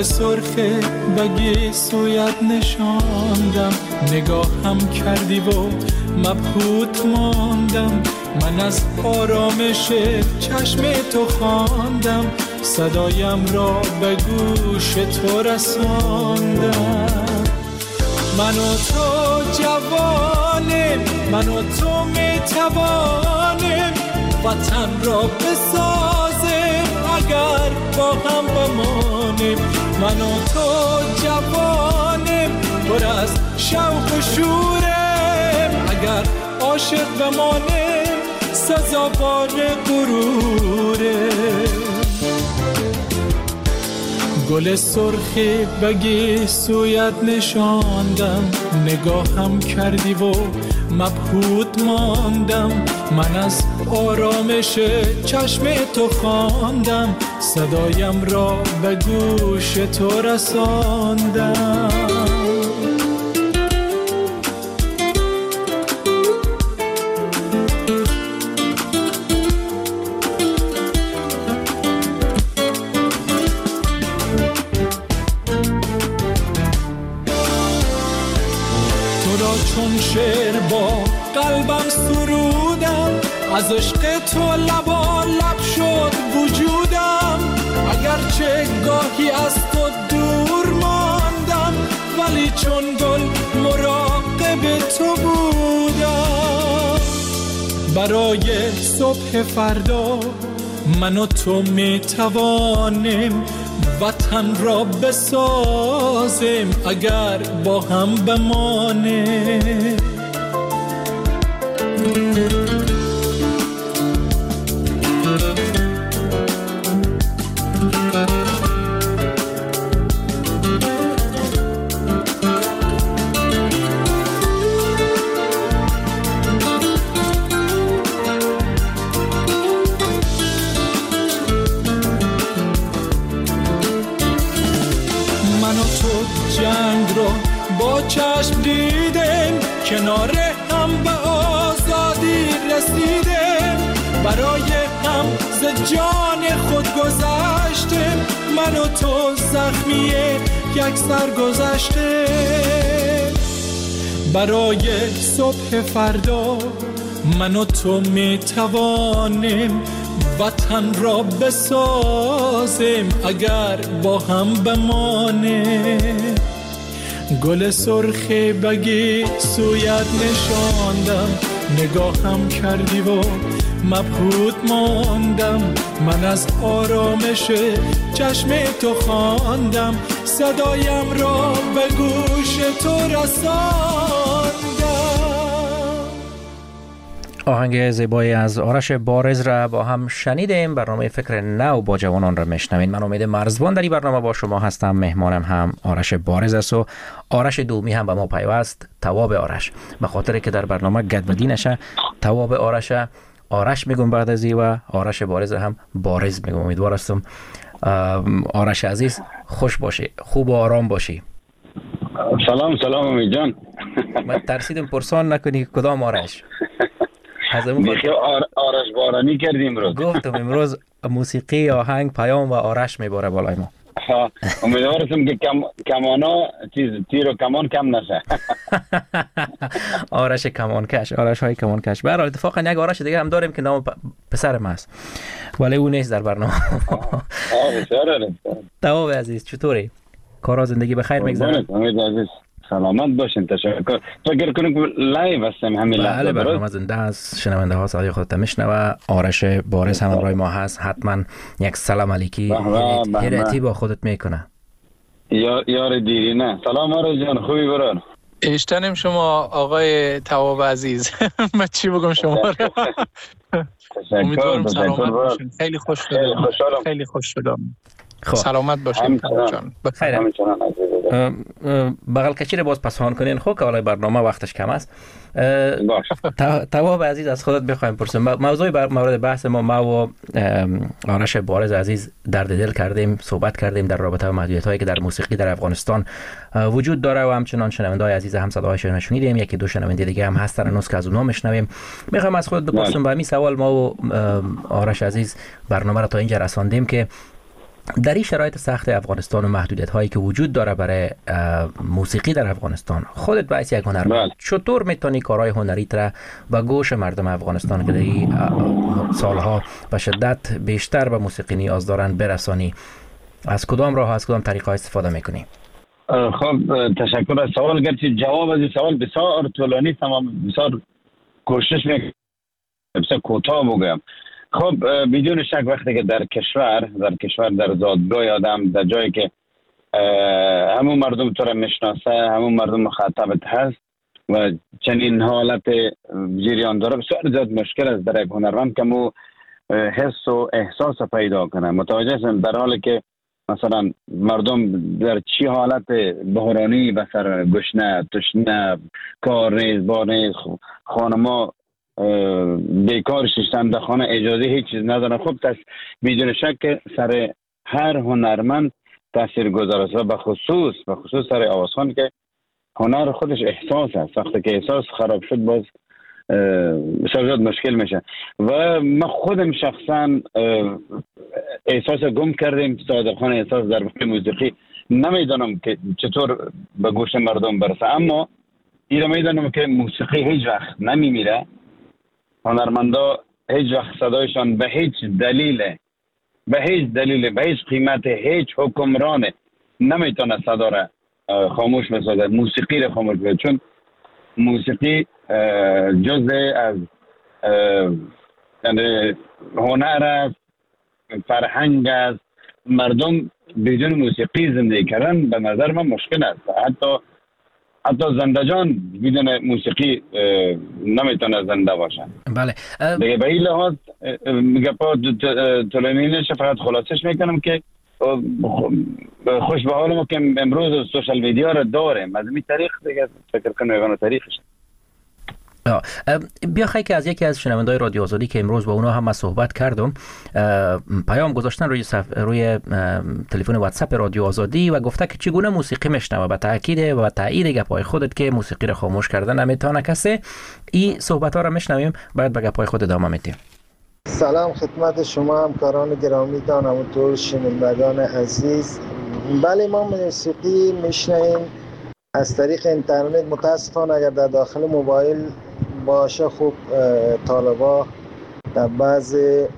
Speaker 4: سرخ بگی سویت نشاندم، نگاهم کردی و مبهوت ماندم. من از آرامش چشم تو خواندم، صدایم را به گوش تو رساندم. من و تو جوانیم، من و تو میتوانیم وطن را بسازیم اگر با هم بمانیم. من و تو جوانیم پر از شوق و شوریم، اگر عاشق بمانیم سزاوار غروریم. گل سرخی بگی سویت نشاندم، نگاهم کردی و مبهوت ماندم. من از آرامش چشم تو خواندم، صدایم را به گوش تو رساندم. چون شعر با قلبم سرودم، از عشق تو لبا لب شد وجودم. اگرچه گاهی از تو دور ماندم، ولی چون گل مراقب تو بودم. برای صبح فردا من و تو می توانیم وطن را بسازیم اگر با هم بمانیم. جنگ رو با چشم دیدیم، کنار هم به آزادی رسیدیم. برای هم ز جان خود گذشتیم، من و تو زخمی یک سر گذشتیم. برای صبح فردا من و تو می توانیم وطن را بسازیم اگر با هم بمانیم. گل سرخی بگی سویت نشاندم، نگاهم کردی و مبهوت ماندم. من از آرامش چشم تو خواندم، صدایم را به گوش تو رساندم.
Speaker 3: آهنگ زیبایی از آرش بارز را با هم شنیدیم. برنامه فکر نو با جوانان را میشنوین. من امید مرزبان در این برنامه با شما هستم. مهمانم هم آرش بارز است و آرش دومی هم به ما پیوست، تواب آرش. به خاطر که در برنامه گدبدی نشه تواب آرش آرش میگم بعد از این و آرش بارز هم بارز میگم. امیدوار هستم آرش عزیز خوش باشی، خوب و آرام باشی.
Speaker 12: سلام سلام امید جان.
Speaker 3: من ترسیدم پرسان نکنی کدام آرش.
Speaker 12: دیگه آرش بارانی کردیم امروز.
Speaker 3: گفتم امروز موسیقی آهنگ پیام و آرش میباره بالای ما.
Speaker 12: ها امیدوارم که کم کمانا چیز تیر و کمان کم نشه.
Speaker 3: آرش کمانکش، آرش های کمانکش. به هر حال اتفاقا یک آرش دیگه هم داریم که نام پسرم است ولی اون نیست در برنامه.
Speaker 12: آه بسیار
Speaker 3: تواب عزیز چطوری؟ کارا زندگی بخیر میگذره؟
Speaker 12: امید عزیز سلامت باشین. تشکر. فکر کنم که لایو هستم همین لحظه.
Speaker 3: بله برنامه زنده است. شنونده ها صدای خودت میشنوه. آرش بارز هم همراه ما هست. حتما یک سلام علیکی هرتی با خودت میکنه.
Speaker 12: یار یار دیری نه. سلام آرش جان، خوبی برار؟
Speaker 6: اشتنم شما آقای تواب عزیز. من چی بگم شما رو؟ امیدوارم سلامت باشین. خیلی خوش شدم. خیلی خوش شدم. سلامت باشین جان.
Speaker 3: بخیر. بغل کچیر باز پسان کنین خب که حالا برنامه وقتش کم است. تواب عزیز از خودت بخوایم پرسیم. موضوع بر مورد بحث ما ما و آرش بارز عزیز درد دل کردیم، صحبت کردیم در رابطه با محدودیت‌هایی که در موسیقی در افغانستان وجود داره و همچنان شنونده‌های عزیز هم صداهاشون شنیدیم. یکی دو شنونده دیگه هم هستن هنوز که از اونها میشنویم. میخوام از خودت بپرسم با همین سوال ما و آرش عزیز برنامه را تا اینجا رساندیم که در این شرایط سخت افغانستان و محدودیت هایی که وجود داره برای موسیقی در افغانستان، خودت به حیث یک هنرمند چطور میتونی کارهای هنری را به گوش مردم افغانستان که در این سالها به شدت بیشتر به موسیقی نیاز دارن برسانی؟ از کدام راه از کدام طریقه استفاده میکنی؟
Speaker 12: خب تشکر از سوال. گرچه جواب از این سوال بسیار طولانی است اما بسیار کوشش میکنم بسیار کوتاه بگم. خب بدون شک وقتی که در کشور در کشور در زادگاه آدم در جایی که همون مردم تو را میشناسه، همون مردم مخاطبت هست و چنین حالت جریان داره، بسیار زیاد مشکل است در یک هنرمند که مو حس و احساس پیدا کنه. متوجه هستم در حالی که مثلا مردم در چی حالت بحرانی به سر گشنه، تشنه، کار نیست، بار نیست، خانما بیکار ششتن در خانه، اجازه هیچ چیز ندارن. خب تس بدون شک سر هر هنرمند تاثیر گذار است و به خصوص به خصوص سر آوازخوان که هنر خودش احساس است. وقتی که احساس خراب شد باز بسیار زیاد مشکل میشه و من خودم شخصا احساس گم کردیم صادقانه احساس در موسیقی. نمیدانم که چطور به گوش مردم برسه، اما این میدانم که موسیقی هیچ وقت نمیمیره. هنرمندا هیچ وقت صدایشان به هیچ دلیل به هیچ دلیل به هیچ قیمت هیچ حکمران نمیتونه صدا را خاموش بسازه، موسیقی را خاموش بسازه، چون موسیقی جزء از یعنی هنر است، فرهنگ است. مردم بدون موسیقی زندگی کردن به نظر من مشکل است. حتی حتی زندجان بدون موسیقی نمیتونه زنده باشن.
Speaker 3: بله.
Speaker 12: دیگه به این لحاظ میگه پا طولانی نشه، فقط خلاصش میکنم که خوش به حال ما که امروز سوشال میدیا رو داریم، از این طریق دیگه فکر کنم یگانه طریقش.
Speaker 3: بیا خیلی که از یکی از شنونده‌های رادیو آزادی که امروز با اونا هم من صحبت کردم پیام گذاشتن روی صف... روی تلفن واتساپ رادیو آزادی و گفته که چگونه موسیقی میشنوه، با تاکید و با تایید گپای خودت که موسیقی رو خاموش کردن نمیتونه کسی. این صحبت ها رو میشنویم، بعد به گپای خود ادامه میدیم.
Speaker 13: سلام خدمت شما همکاران گرامی دان، همونطور شنوندگان عزیز. بله ما موسیقی میشنویم از طریق اینترنت. متاسفانه اگر در داخل موبایل باشه خوب طالبا در بعض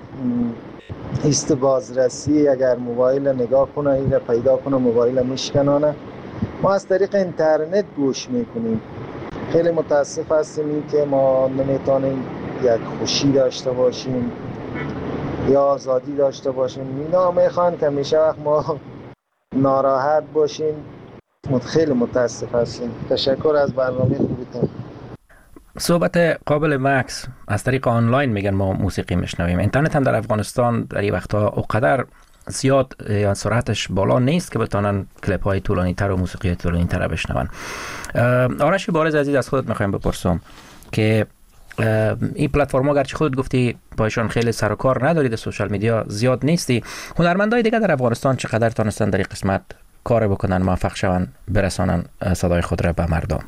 Speaker 13: ایست بازرسی اگر موبایل نگاه کنه این را پیدا کنه موبایل میشکنانه. ما از طریق اینترنت گوش میکنیم. خیلی متاسف هستیم این که ما نمیتونیم یک خوشی داشته باشیم یا آزادی داشته باشیم. اینا میخوان که میشه وقت ما ناراحت باشیم. خیلی متاسف هستیم. تشکر از برنامه خوبتون.
Speaker 3: صحبت قابل مکس از طریق آنلاین میگن ما موسیقی میشنویم. اینترنت هم در افغانستان در این وقتا اونقدر زیاد یا سرعتش بالا نیست که بتونن کلیپ های طولانی تر و موسیقی طولانی تر بشنون. آرش بارز عزیز از خودت میخوایم بپرسم که این پلتفرما گرچه خودت گفتی پایشان خیلی سر و کار نداری، در سوشال میدیا زیاد نیستی، هنرمندای دیگه در افغانستان چقدر تونستن در این قسمت کار بکنن، موفق شون برسانن صدای خود را به مردم؟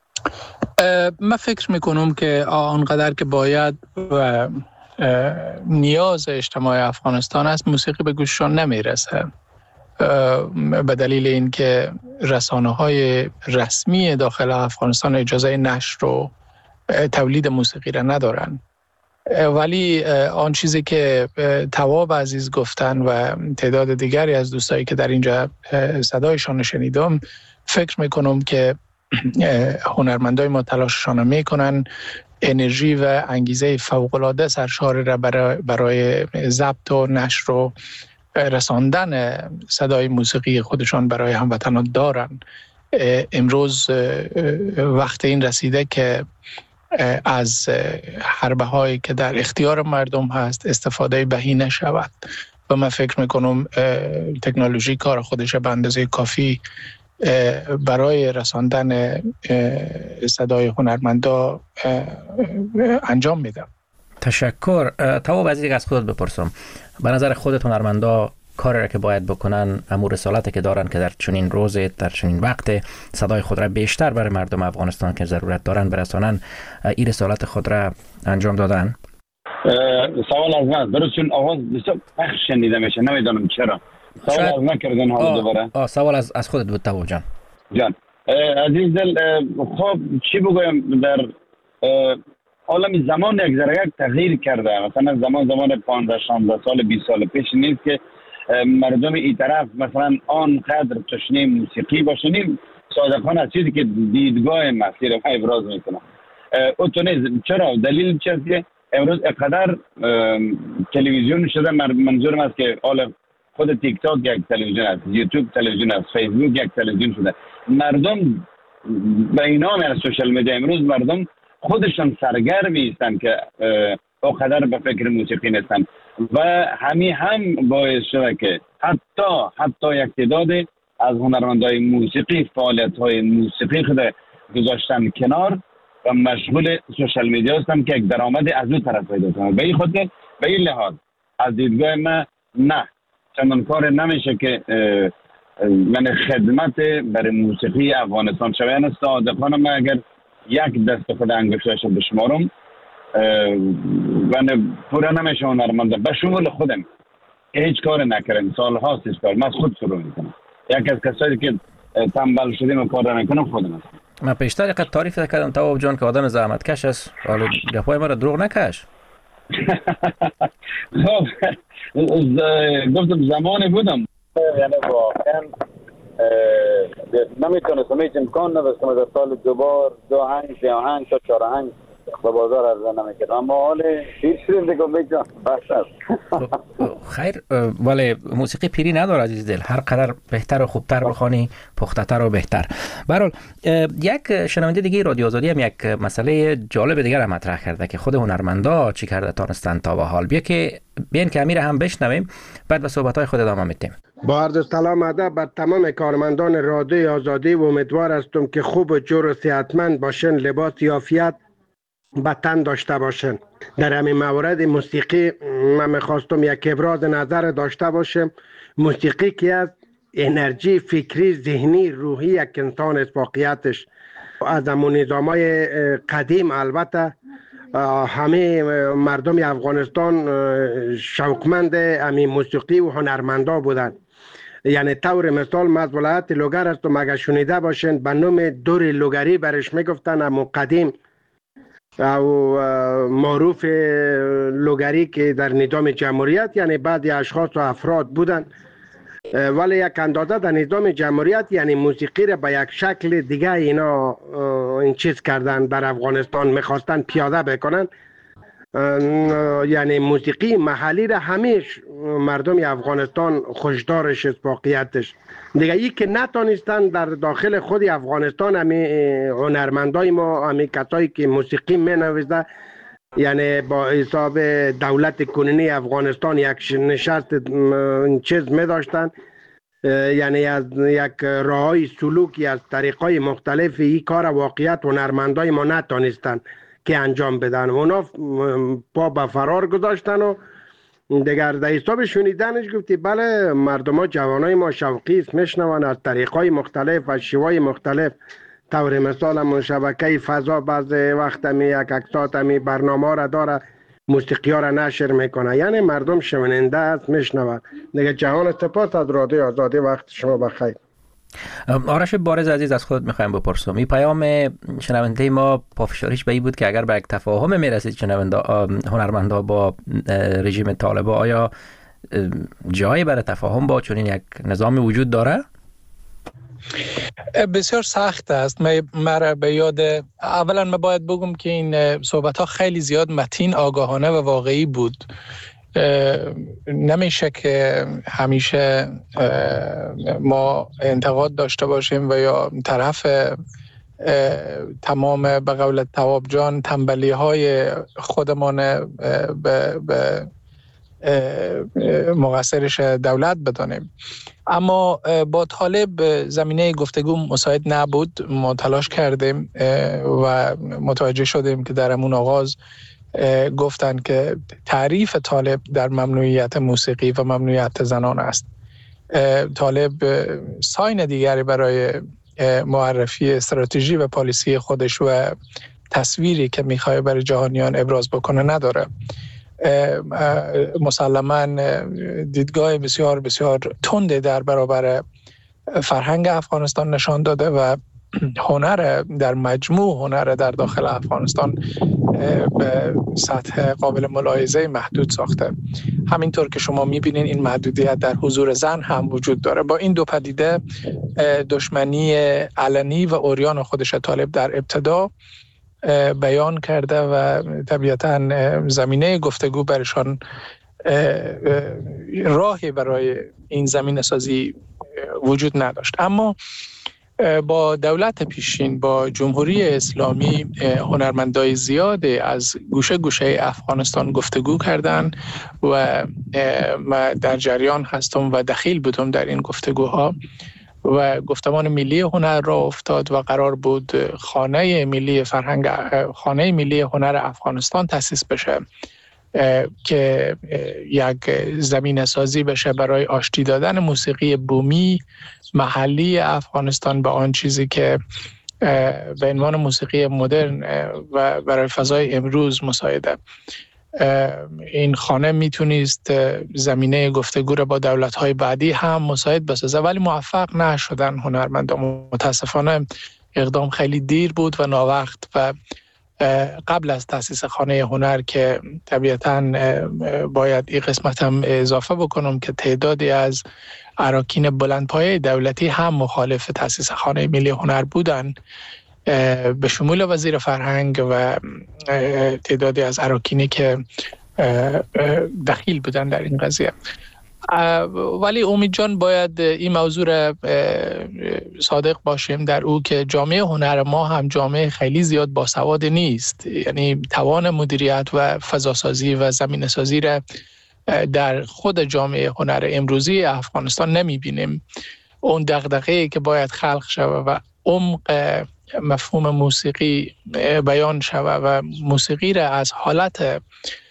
Speaker 6: من فکر میکنم که آنقدر که باید و نیاز اجتماع افغانستان است موسیقی به گوششان نمیرسه، به دلیل اینکه رسانه‌های رسمی داخل افغانستان اجازه نشر و تولید موسیقی را ندارن. ولی آن چیزی که تواب عزیز گفتن و تعداد دیگری از دوستایی که در اینجا صدایشان شنیدم، فکر میکنم که هنرمندای ما تلاششان میکنن انرژی و انگیزه فوق‌العاده سرشار را برای برای ضبط و نشر و رساندن صدای موسیقی خودشان برای هموطنان دارن. امروز وقت این رسیده که از حربه هایی که در اختیار مردم هست استفاده بهینه شود و من فکر میکنم تکنولوژی کار خودش به اندازه کافی برای رساندن صدای هنرمندا انجام میده.
Speaker 3: تشکر. تواب عزیز از خودت بپرسم، به نظر خودت هنرمندا کاری را که باید بکنن، امور رسالتی که دارن که در چنین روز در چنین وقت صدای خود را بیشتر برای مردم افغانستان که ضرورت دارن برسانن، این رسالت خود را انجام دادن؟
Speaker 12: سوال از من درست، چون آواز بسیار پخش شنیده میشه، نمیدونم چرا. سوال از نکردن حالا دوباره.
Speaker 3: آه سوال از از خودت بود طواب جان.
Speaker 12: جان عزیز دل، خب چی بگویم، در عالم زمان یک ذره یک تغییر کرده. مثلا زمان زمان پانزده شانزده سال بیست سال پیش نیست که مردم این طرف مثلا آنقدر تشنه موسیقی باشنیم. صادقانه از چیزی که دیدگاه مسیر ما ابراز میکنم او تو نیست. چرا؟ دلیل چیست که امروز اقدر تلویزیون شده، منظورم است که حالا خود تیک تاک یک تلویزیون است، یوتیوب تلویزیون است، فیسبوک یک تلویزیون شده. مردم به این نام از سوشال میدیا امروز مردم خودشان سرگرمی هستند که اقدر به فکر موسیقی نیستند و همین هم باعث شده که حتی حتی یک تعداد از هنرمندای موسیقی فعالیت‌های موسیقی خود گذاشتن کنار و مشغول سوشال میدیا هستن که یک درآمد از اون طرف پیدا کنن. به این خاطر به این لحاظ از دیدگاه من نه چندان کار نمیشه که من خدمت برای موسیقی افغانستان شوه. یعنی صادقانه من اگر یک دست خود انگشتش بشمارم و پورا نمیشه هنرمند به شمول خودم که هیچ کار نکردم، سال هاست هیچ کار من خود شروع میکنم. یک از کسایی که تنبل شدیم و کار نمیکنم خودم هستم.
Speaker 3: من پیشتر یک تعریف کردم طواب جان که آدم زحمت کش است. حالا گپای ما را دروغ نکش.
Speaker 12: خب گفتم زمانی بودم یعنی واقعا نمیتونستم هیچ امکان نداشتم در سال دو بار دو آهنگ سه آهنگ تا چهار آهنگ به بازار عرضه نمیکردم، اما حال شیر شیرین دیگه میگم بس است.
Speaker 3: خیر ولی موسیقی پیری نداره عزیز دل، هر قدر بهتر و خوبتر بخوانی پخته‌تر و بهتر. به هر حال یک شنونده دیگه رادیو آزادی هم یک مسئله جالب دیگر هم مطرح کرده که خود هنرمندا چی کرده تانستن تا به حال. بیا که بیان که امیر هم بشنویم بعد به صحبت‌های خود ادامه میدیم.
Speaker 14: با عرض سلام ادب بر تمام کارمندان رادیو آزادی و امیدوار هستم که خوب و جور و صحتمند باشن، لباس یافیت به تن داشته باشن. در همین مورد موسیقی من میخواستم یک ابراز نظر داشته باشم. موسیقی که از انرژی فکری ذهنی روحی یک انسان است واقعیتش. از همون نظامای قدیم البته همه مردم افغانستان شوقمند همین موسیقی و هنرمندا بودن. یعنی طور مثال من از ولایت لوگر هستم، اگر شنیده باشین به نام دور لوگری برش میگفتن. همون قدیم او معروف لوگری که در نظام جمهوریت یعنی بعضی اشخاص و افراد بودن، ولی یک اندازه در نظام جمهوریت یعنی موسیقی را به یک شکل دیگه اینا این چیز کردن، در افغانستان میخواستن پیاده بکنن. یعنی موسیقی محلی را همیش مردم افغانستان خوشدارش است واقعیتش. دیگه ای که نتانستن در داخل خود افغانستان همی هنرمندای ما همی کسایی که موسیقی می نویزده یعنی با حساب دولت کنونی افغانستان یک نشست چیز می داشتن، یعنی از یک راههای سلوکی از طریقای مختلف این کار واقعیت هنرمندای ما نتانستن که انجام بدن. اونا پا به فرار گذاشتن و دیگر در حساب شنیدنش گفتی بله مردم ها جوانای ما شوقی است، میشنون از طریقای مختلف و شیوای مختلف. طور مثال همون شبکه فضا بعض وقت همی یک اکسات همی برنامه را داره، موسیقی ها را نشر میکنه، یعنی مردم شنونده است میشنون. دیگه جهان سپاس از رادیو آزادی، وقت شما بخیر.
Speaker 3: آرش بارز عزیز از خودت میخوایم بپرسم، این پیام شنونده ما پافشاریش به این بود که اگر به یک تفاهم میرسید شنونده هنرمندا با رژیم طالبا، آیا جایی برای تفاهم با چنین یک نظام وجود داره؟
Speaker 6: بسیار سخت است. مرا به یاد اولا ما باید بگم که این صحبت ها خیلی زیاد متین، آگاهانه و واقعی بود. نمیشه که همیشه ما انتقاد داشته باشیم و یا طرف تمام به قول طواب جان تنبلی های خودمان به, به مقصرش دولت بدانیم. اما با طالب زمینه گفتگو مساعد نبود. ما تلاش کردیم و متوجه شدیم که در همون آغاز گفتن که تعریف طالب در ممنوعیت موسیقی و ممنوعیت زنان است. طالب ساین دیگری برای معرفی استراتژی و پالیسی خودش و تصویری که میخواد برای جهانیان ابراز بکنه نداره. مسلماً دیدگاه بسیار بسیار تند در برابر فرهنگ افغانستان نشان داده و هنر در مجموع هنر در داخل افغانستان به سطح قابل ملاحظه محدود ساخته. همینطور که شما میبینین این محدودیت در حضور زن هم وجود داره. با این دو پدیده دشمنی علنی و عریان خودش طالب در ابتدا بیان کرده و طبیعتاً زمینه گفتگو برشان راهی برای این زمینه سازی وجود نداشت. اما با دولت پیشین، با جمهوری اسلامی، هنرمندای زیادی از گوشه گوشه افغانستان گفتگو کردند و من در جریان هستم و دخیل بودم در این گفتگوها و گفتمان ملی هنر را افتاد و قرار بود خانه ملی فرهنگ، خانه ملی هنر افغانستان تأسیس بشه که یک زمینه سازی بشه برای آشتی دادن موسیقی بومی محلی افغانستان به آن چیزی که به عنوان موسیقی مدرن و برای فضای امروز مساعده. این خانه میتونست زمینه گفتگو را با دولت‌های بعدی هم مساعد بسازه، ولی موفق نشدن هنرمندان. متاسفانه اقدام خیلی دیر بود و ناوقت و قبل از تأسیس خانه هنر که طبیعتاً باید این قسمت هم اضافه بکنم که تعدادی از اراکین بلندپایه دولتی هم مخالف تأسیس خانه ملی هنر بودن، به شمول وزیر فرهنگ و تعدادی از اراکینی که دخیل بودن در این قضیه. ولی امید جان باید این موضوع را صادق باشیم در او که جامعه هنر ما هم جامعه خیلی زیاد باسواد نیست، یعنی توان مدیریت و فضاسازی و زمینه سازی را در خود جامعه هنر امروزی افغانستان نمیبینیم. اون دغدغه‌ای که باید خلق شود و عمق مفهوم موسیقی بیان شود و موسیقی را از حالت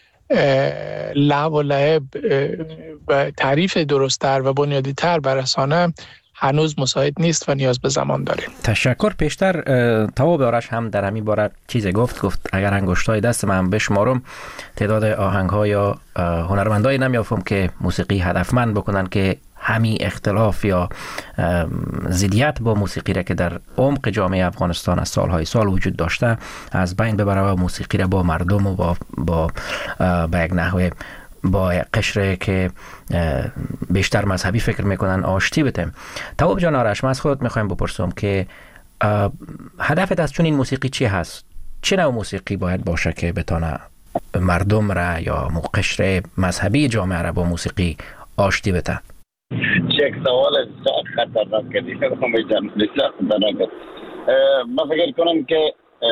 Speaker 6: لعب و لعب و تعریف درست‌تر و بنیادی‌تر برسانه هنوز مساعد نیست و نیاز به زمان داریم.
Speaker 3: تشکر. پیشتر تواب آرش هم در همین باره چیز گفت گفت اگر انگشتای دست من بشمارم تعداد آهنگ‌ها یا هنرمندای نمیافم که موسیقی هدفمند بکنن که همین اختلاف یا ضدیت با موسیقی را که در عمق جامعه افغانستان از سالهای سال وجود داشته از بین ببره و موسیقی را با مردم و با با با یک نحوه با قشره که بیشتر مذهبی فکر میکنن آشتی بده. تواب جان آرش، من از خودت میخوایم بپرسم که هدفت از چون این موسیقی چی هست؟ چه نوع موسیقی باید باشه که بتونه مردم را یا قشره مذهبی جامعه را با موسیقی آشتی بده؟
Speaker 12: یک سوال بسیار خطرناک کردی بسیار خطرناک. من فکر کنم که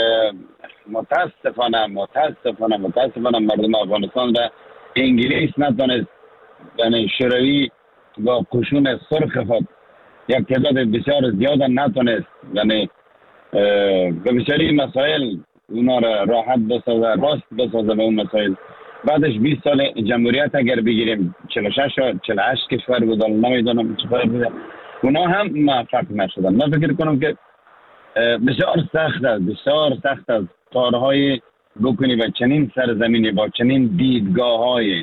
Speaker 12: متاسفانه متاسفانه متاسفانه مردم افغانستان را انگلیس نتونست، یعنی شوروی با قشون سرخ خود یک تعداد بسیار زیاد نتونست یعنی به بسیاری مسائل اونا را راحت بسازه، راست بسازه به اون مسائل. بعدش بیست سال جمهوریت اگر بگیریم چهل و شش و چهل و هشت کشور بود، نمیدونم چقدر بوده، اونا هم موفق نشدن. من فکر کنم که بسیار سخت است، بسیار سخت است کارهای بکنی و چنین سرزمینی با چنین دیدگاه های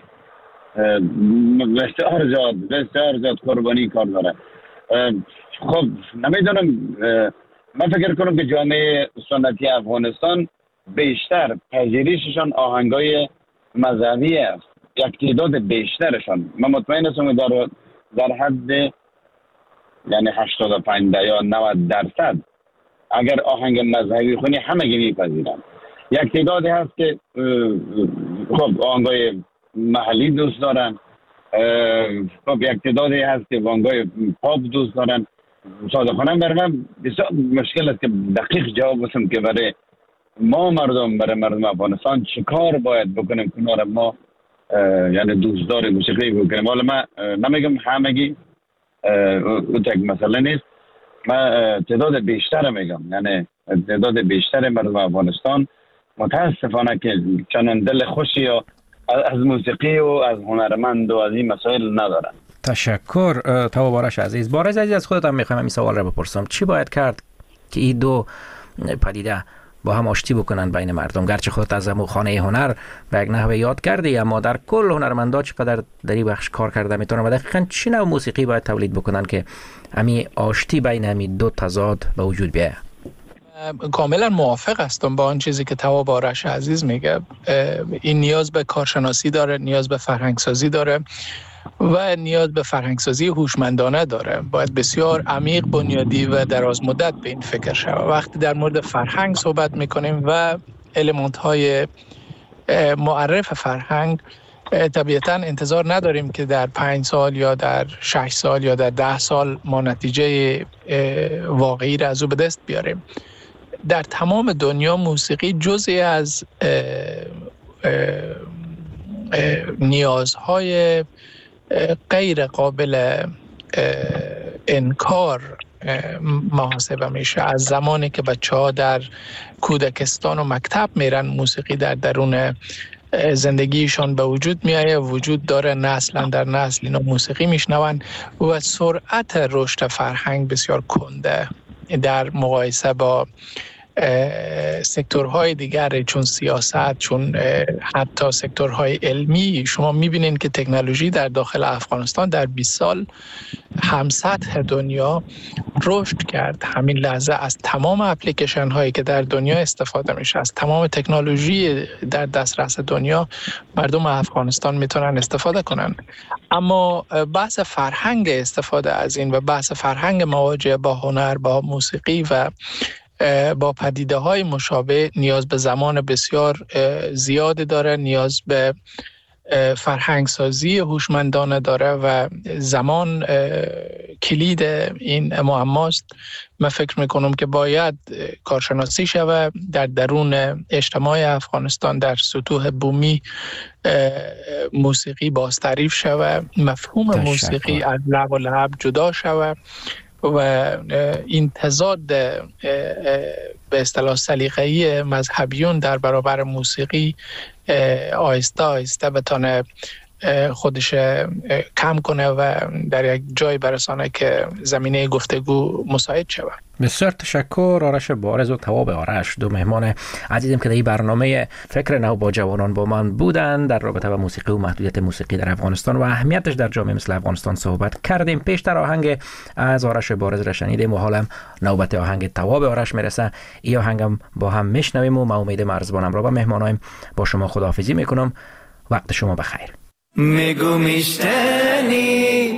Speaker 12: بسیار زیاد بسیار زیاد قربانی کار داره. خب نمیدونم، من فکر کنم که جامعه سنتی افغانستان بیشتر پذیرششان آهنگای مذهبی است، یک تعداد بیشترشان. من مطمئن هستم در در حد یعنی هشتاد و پنج یا نود درصد اگر آهنگ مذهبی خونی همگی میپذیرن. یک تعدادی هست که خب آهنگای محلی دوست دارن، خب یک تعدادی هست که آهنگای پاپ دوست دارن. صادقانه برای من بسیار مشکل است که دقیق جواب بدم که برای ما مردم، برای مردم افغانستان چه کار باید بکنیم کنار ما یعنی دوستدار موسیقی بکنیم. حالا من نمیگم همگی، اون یک مسئله نیست، من تعداد بیشتر میگم، یعنی تعداد بیشتر مردم افغانستان متاسفانه که چنان دل خوشی از موسیقی و از هنرمند و از این مسائل ندارن.
Speaker 3: تشکر. تواب آرش عزیز، بارز عزیز از خودت هم میخوایم این سوال را بپرسم. چی باید کرد که این دو پدیده با هم آشتی بکنن بین مردم. گرچه خودت از همون خانه هنر به یک نحوه یاد کردی، اما در کل هنرمندا چقدر در این بخش کار کرده میتونن و دقیقاً چی نوع موسیقی باید تولید بکنن که همین آشتی بین همین دو تضاد به وجود بیاید؟
Speaker 6: کاملا موافق هستم با آن چیزی که تواب آرش عزیز میگه. این نیاز به کارشناسی داره، نیاز به فرهنگسازی داره و نیاز به فرهنگسازی هوشمندانه داره. باید بسیار عمیق، بنیادی و دراز مدت به این فکر شود. وقتی در مورد فرهنگ صحبت میکنیم و المنت های معرف فرهنگ، طبیعتا انتظار نداریم که در پنج سال یا در شش سال یا در ده سال ما نتیجه واقعی را از او به دست بیاریم. در تمام دنیا موسیقی جزئی از اه اه اه نیازهای غیر قابل انکار محاسبه میشه. از زمانی که بچه ها در کودکستان و مکتب میرن، موسیقی در درون زندگیشان به وجود میایه، وجود داره، نسل در نسل اینا موسیقی میشنون و سرعت رشد فرهنگ بسیار کنده در مقایسه با سکتورهای دیگر چون سیاست، چون حتی سکتورهای علمی. شما میبینین که تکنولوژی در داخل افغانستان در بیست سال هم سطح دنیا رشد کرد. همین لحظه از تمام اپلیکیشن هایی که در دنیا استفاده میشه، از تمام تکنولوژی در دسترس دنیا، مردم افغانستان میتونن استفاده کنن. اما بحث فرهنگ استفاده از این و بحث فرهنگ مواجهه با هنر، با موسیقی و با پدیده های مشابه نیاز به زمان بسیار زیاد داره، نیاز به فرهنگ سازی هوشمندانه داره و زمان کلید این معماست. من فکر میکنم که باید کارشناسی شود در درون اجتماع افغانستان، در سطوح بومی موسیقی بازتعریف شود، مفهوم تشکر. موسیقی از لب و لب جدا شود و این تضاد به اصطلاح سلیقه‌ای مذهبیون در برابر موسیقی آهسته آهسته بتونه خودش کم کنه و در یک جای برسانه که زمینه گفتگو مساعد شود.
Speaker 3: بسیار تشکر آرش بارز و تواب آرش، دو مهمان عزیزم که در این برنامه فکر نو با جوانان با من بودند. در رابطه با موسیقی و محدودیت موسیقی در افغانستان و اهمیتش در جامعه مثل افغانستان صحبت کردیم. پیشتر آهنگ از آرش بارز را شنیدیم و حالا نوبت آهنگ تواب آرش میرسه. این آهنگم با هم میشنویم و من امید مرزبانم را با مهمانایم با شما خداحافظی میکنم. وقت شما بخیر.
Speaker 5: میگو میشتنی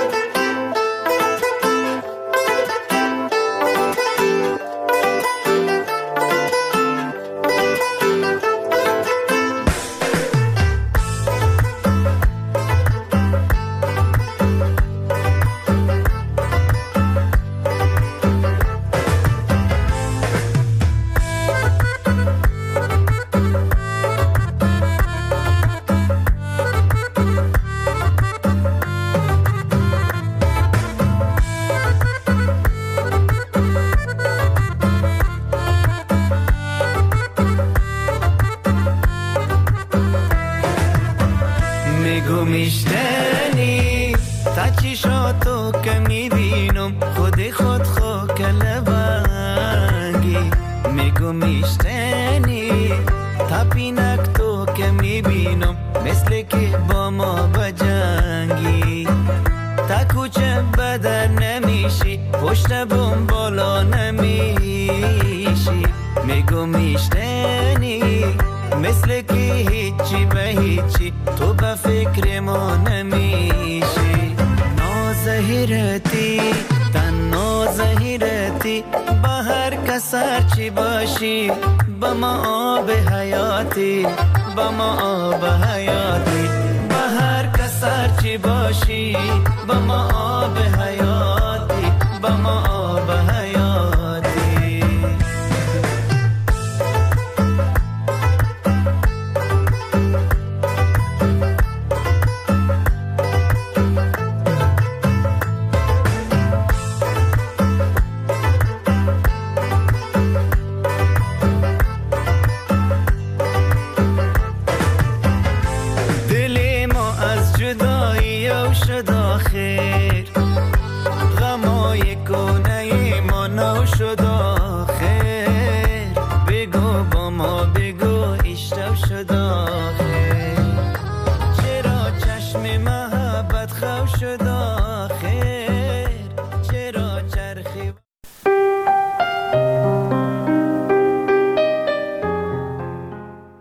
Speaker 5: میشتنی تا چشاتو که میبینم خودی خود خو کلبنگی. میگو میشتنی تا پینک تو که میبینم مثل که با ما بجنگی. تا کوچه بدر نمیشی پشت بوم بالا نمیشی. میگو میشتنی مثل که هیچی به هیچی تو به فکر ما نمیشی. نازهیرتی تن نازهیرتی با هر کس هرچی باشی با ما آب حیاتی با ما آب حیاتی با هر کس هرچی باشی با ما آب حیاتی.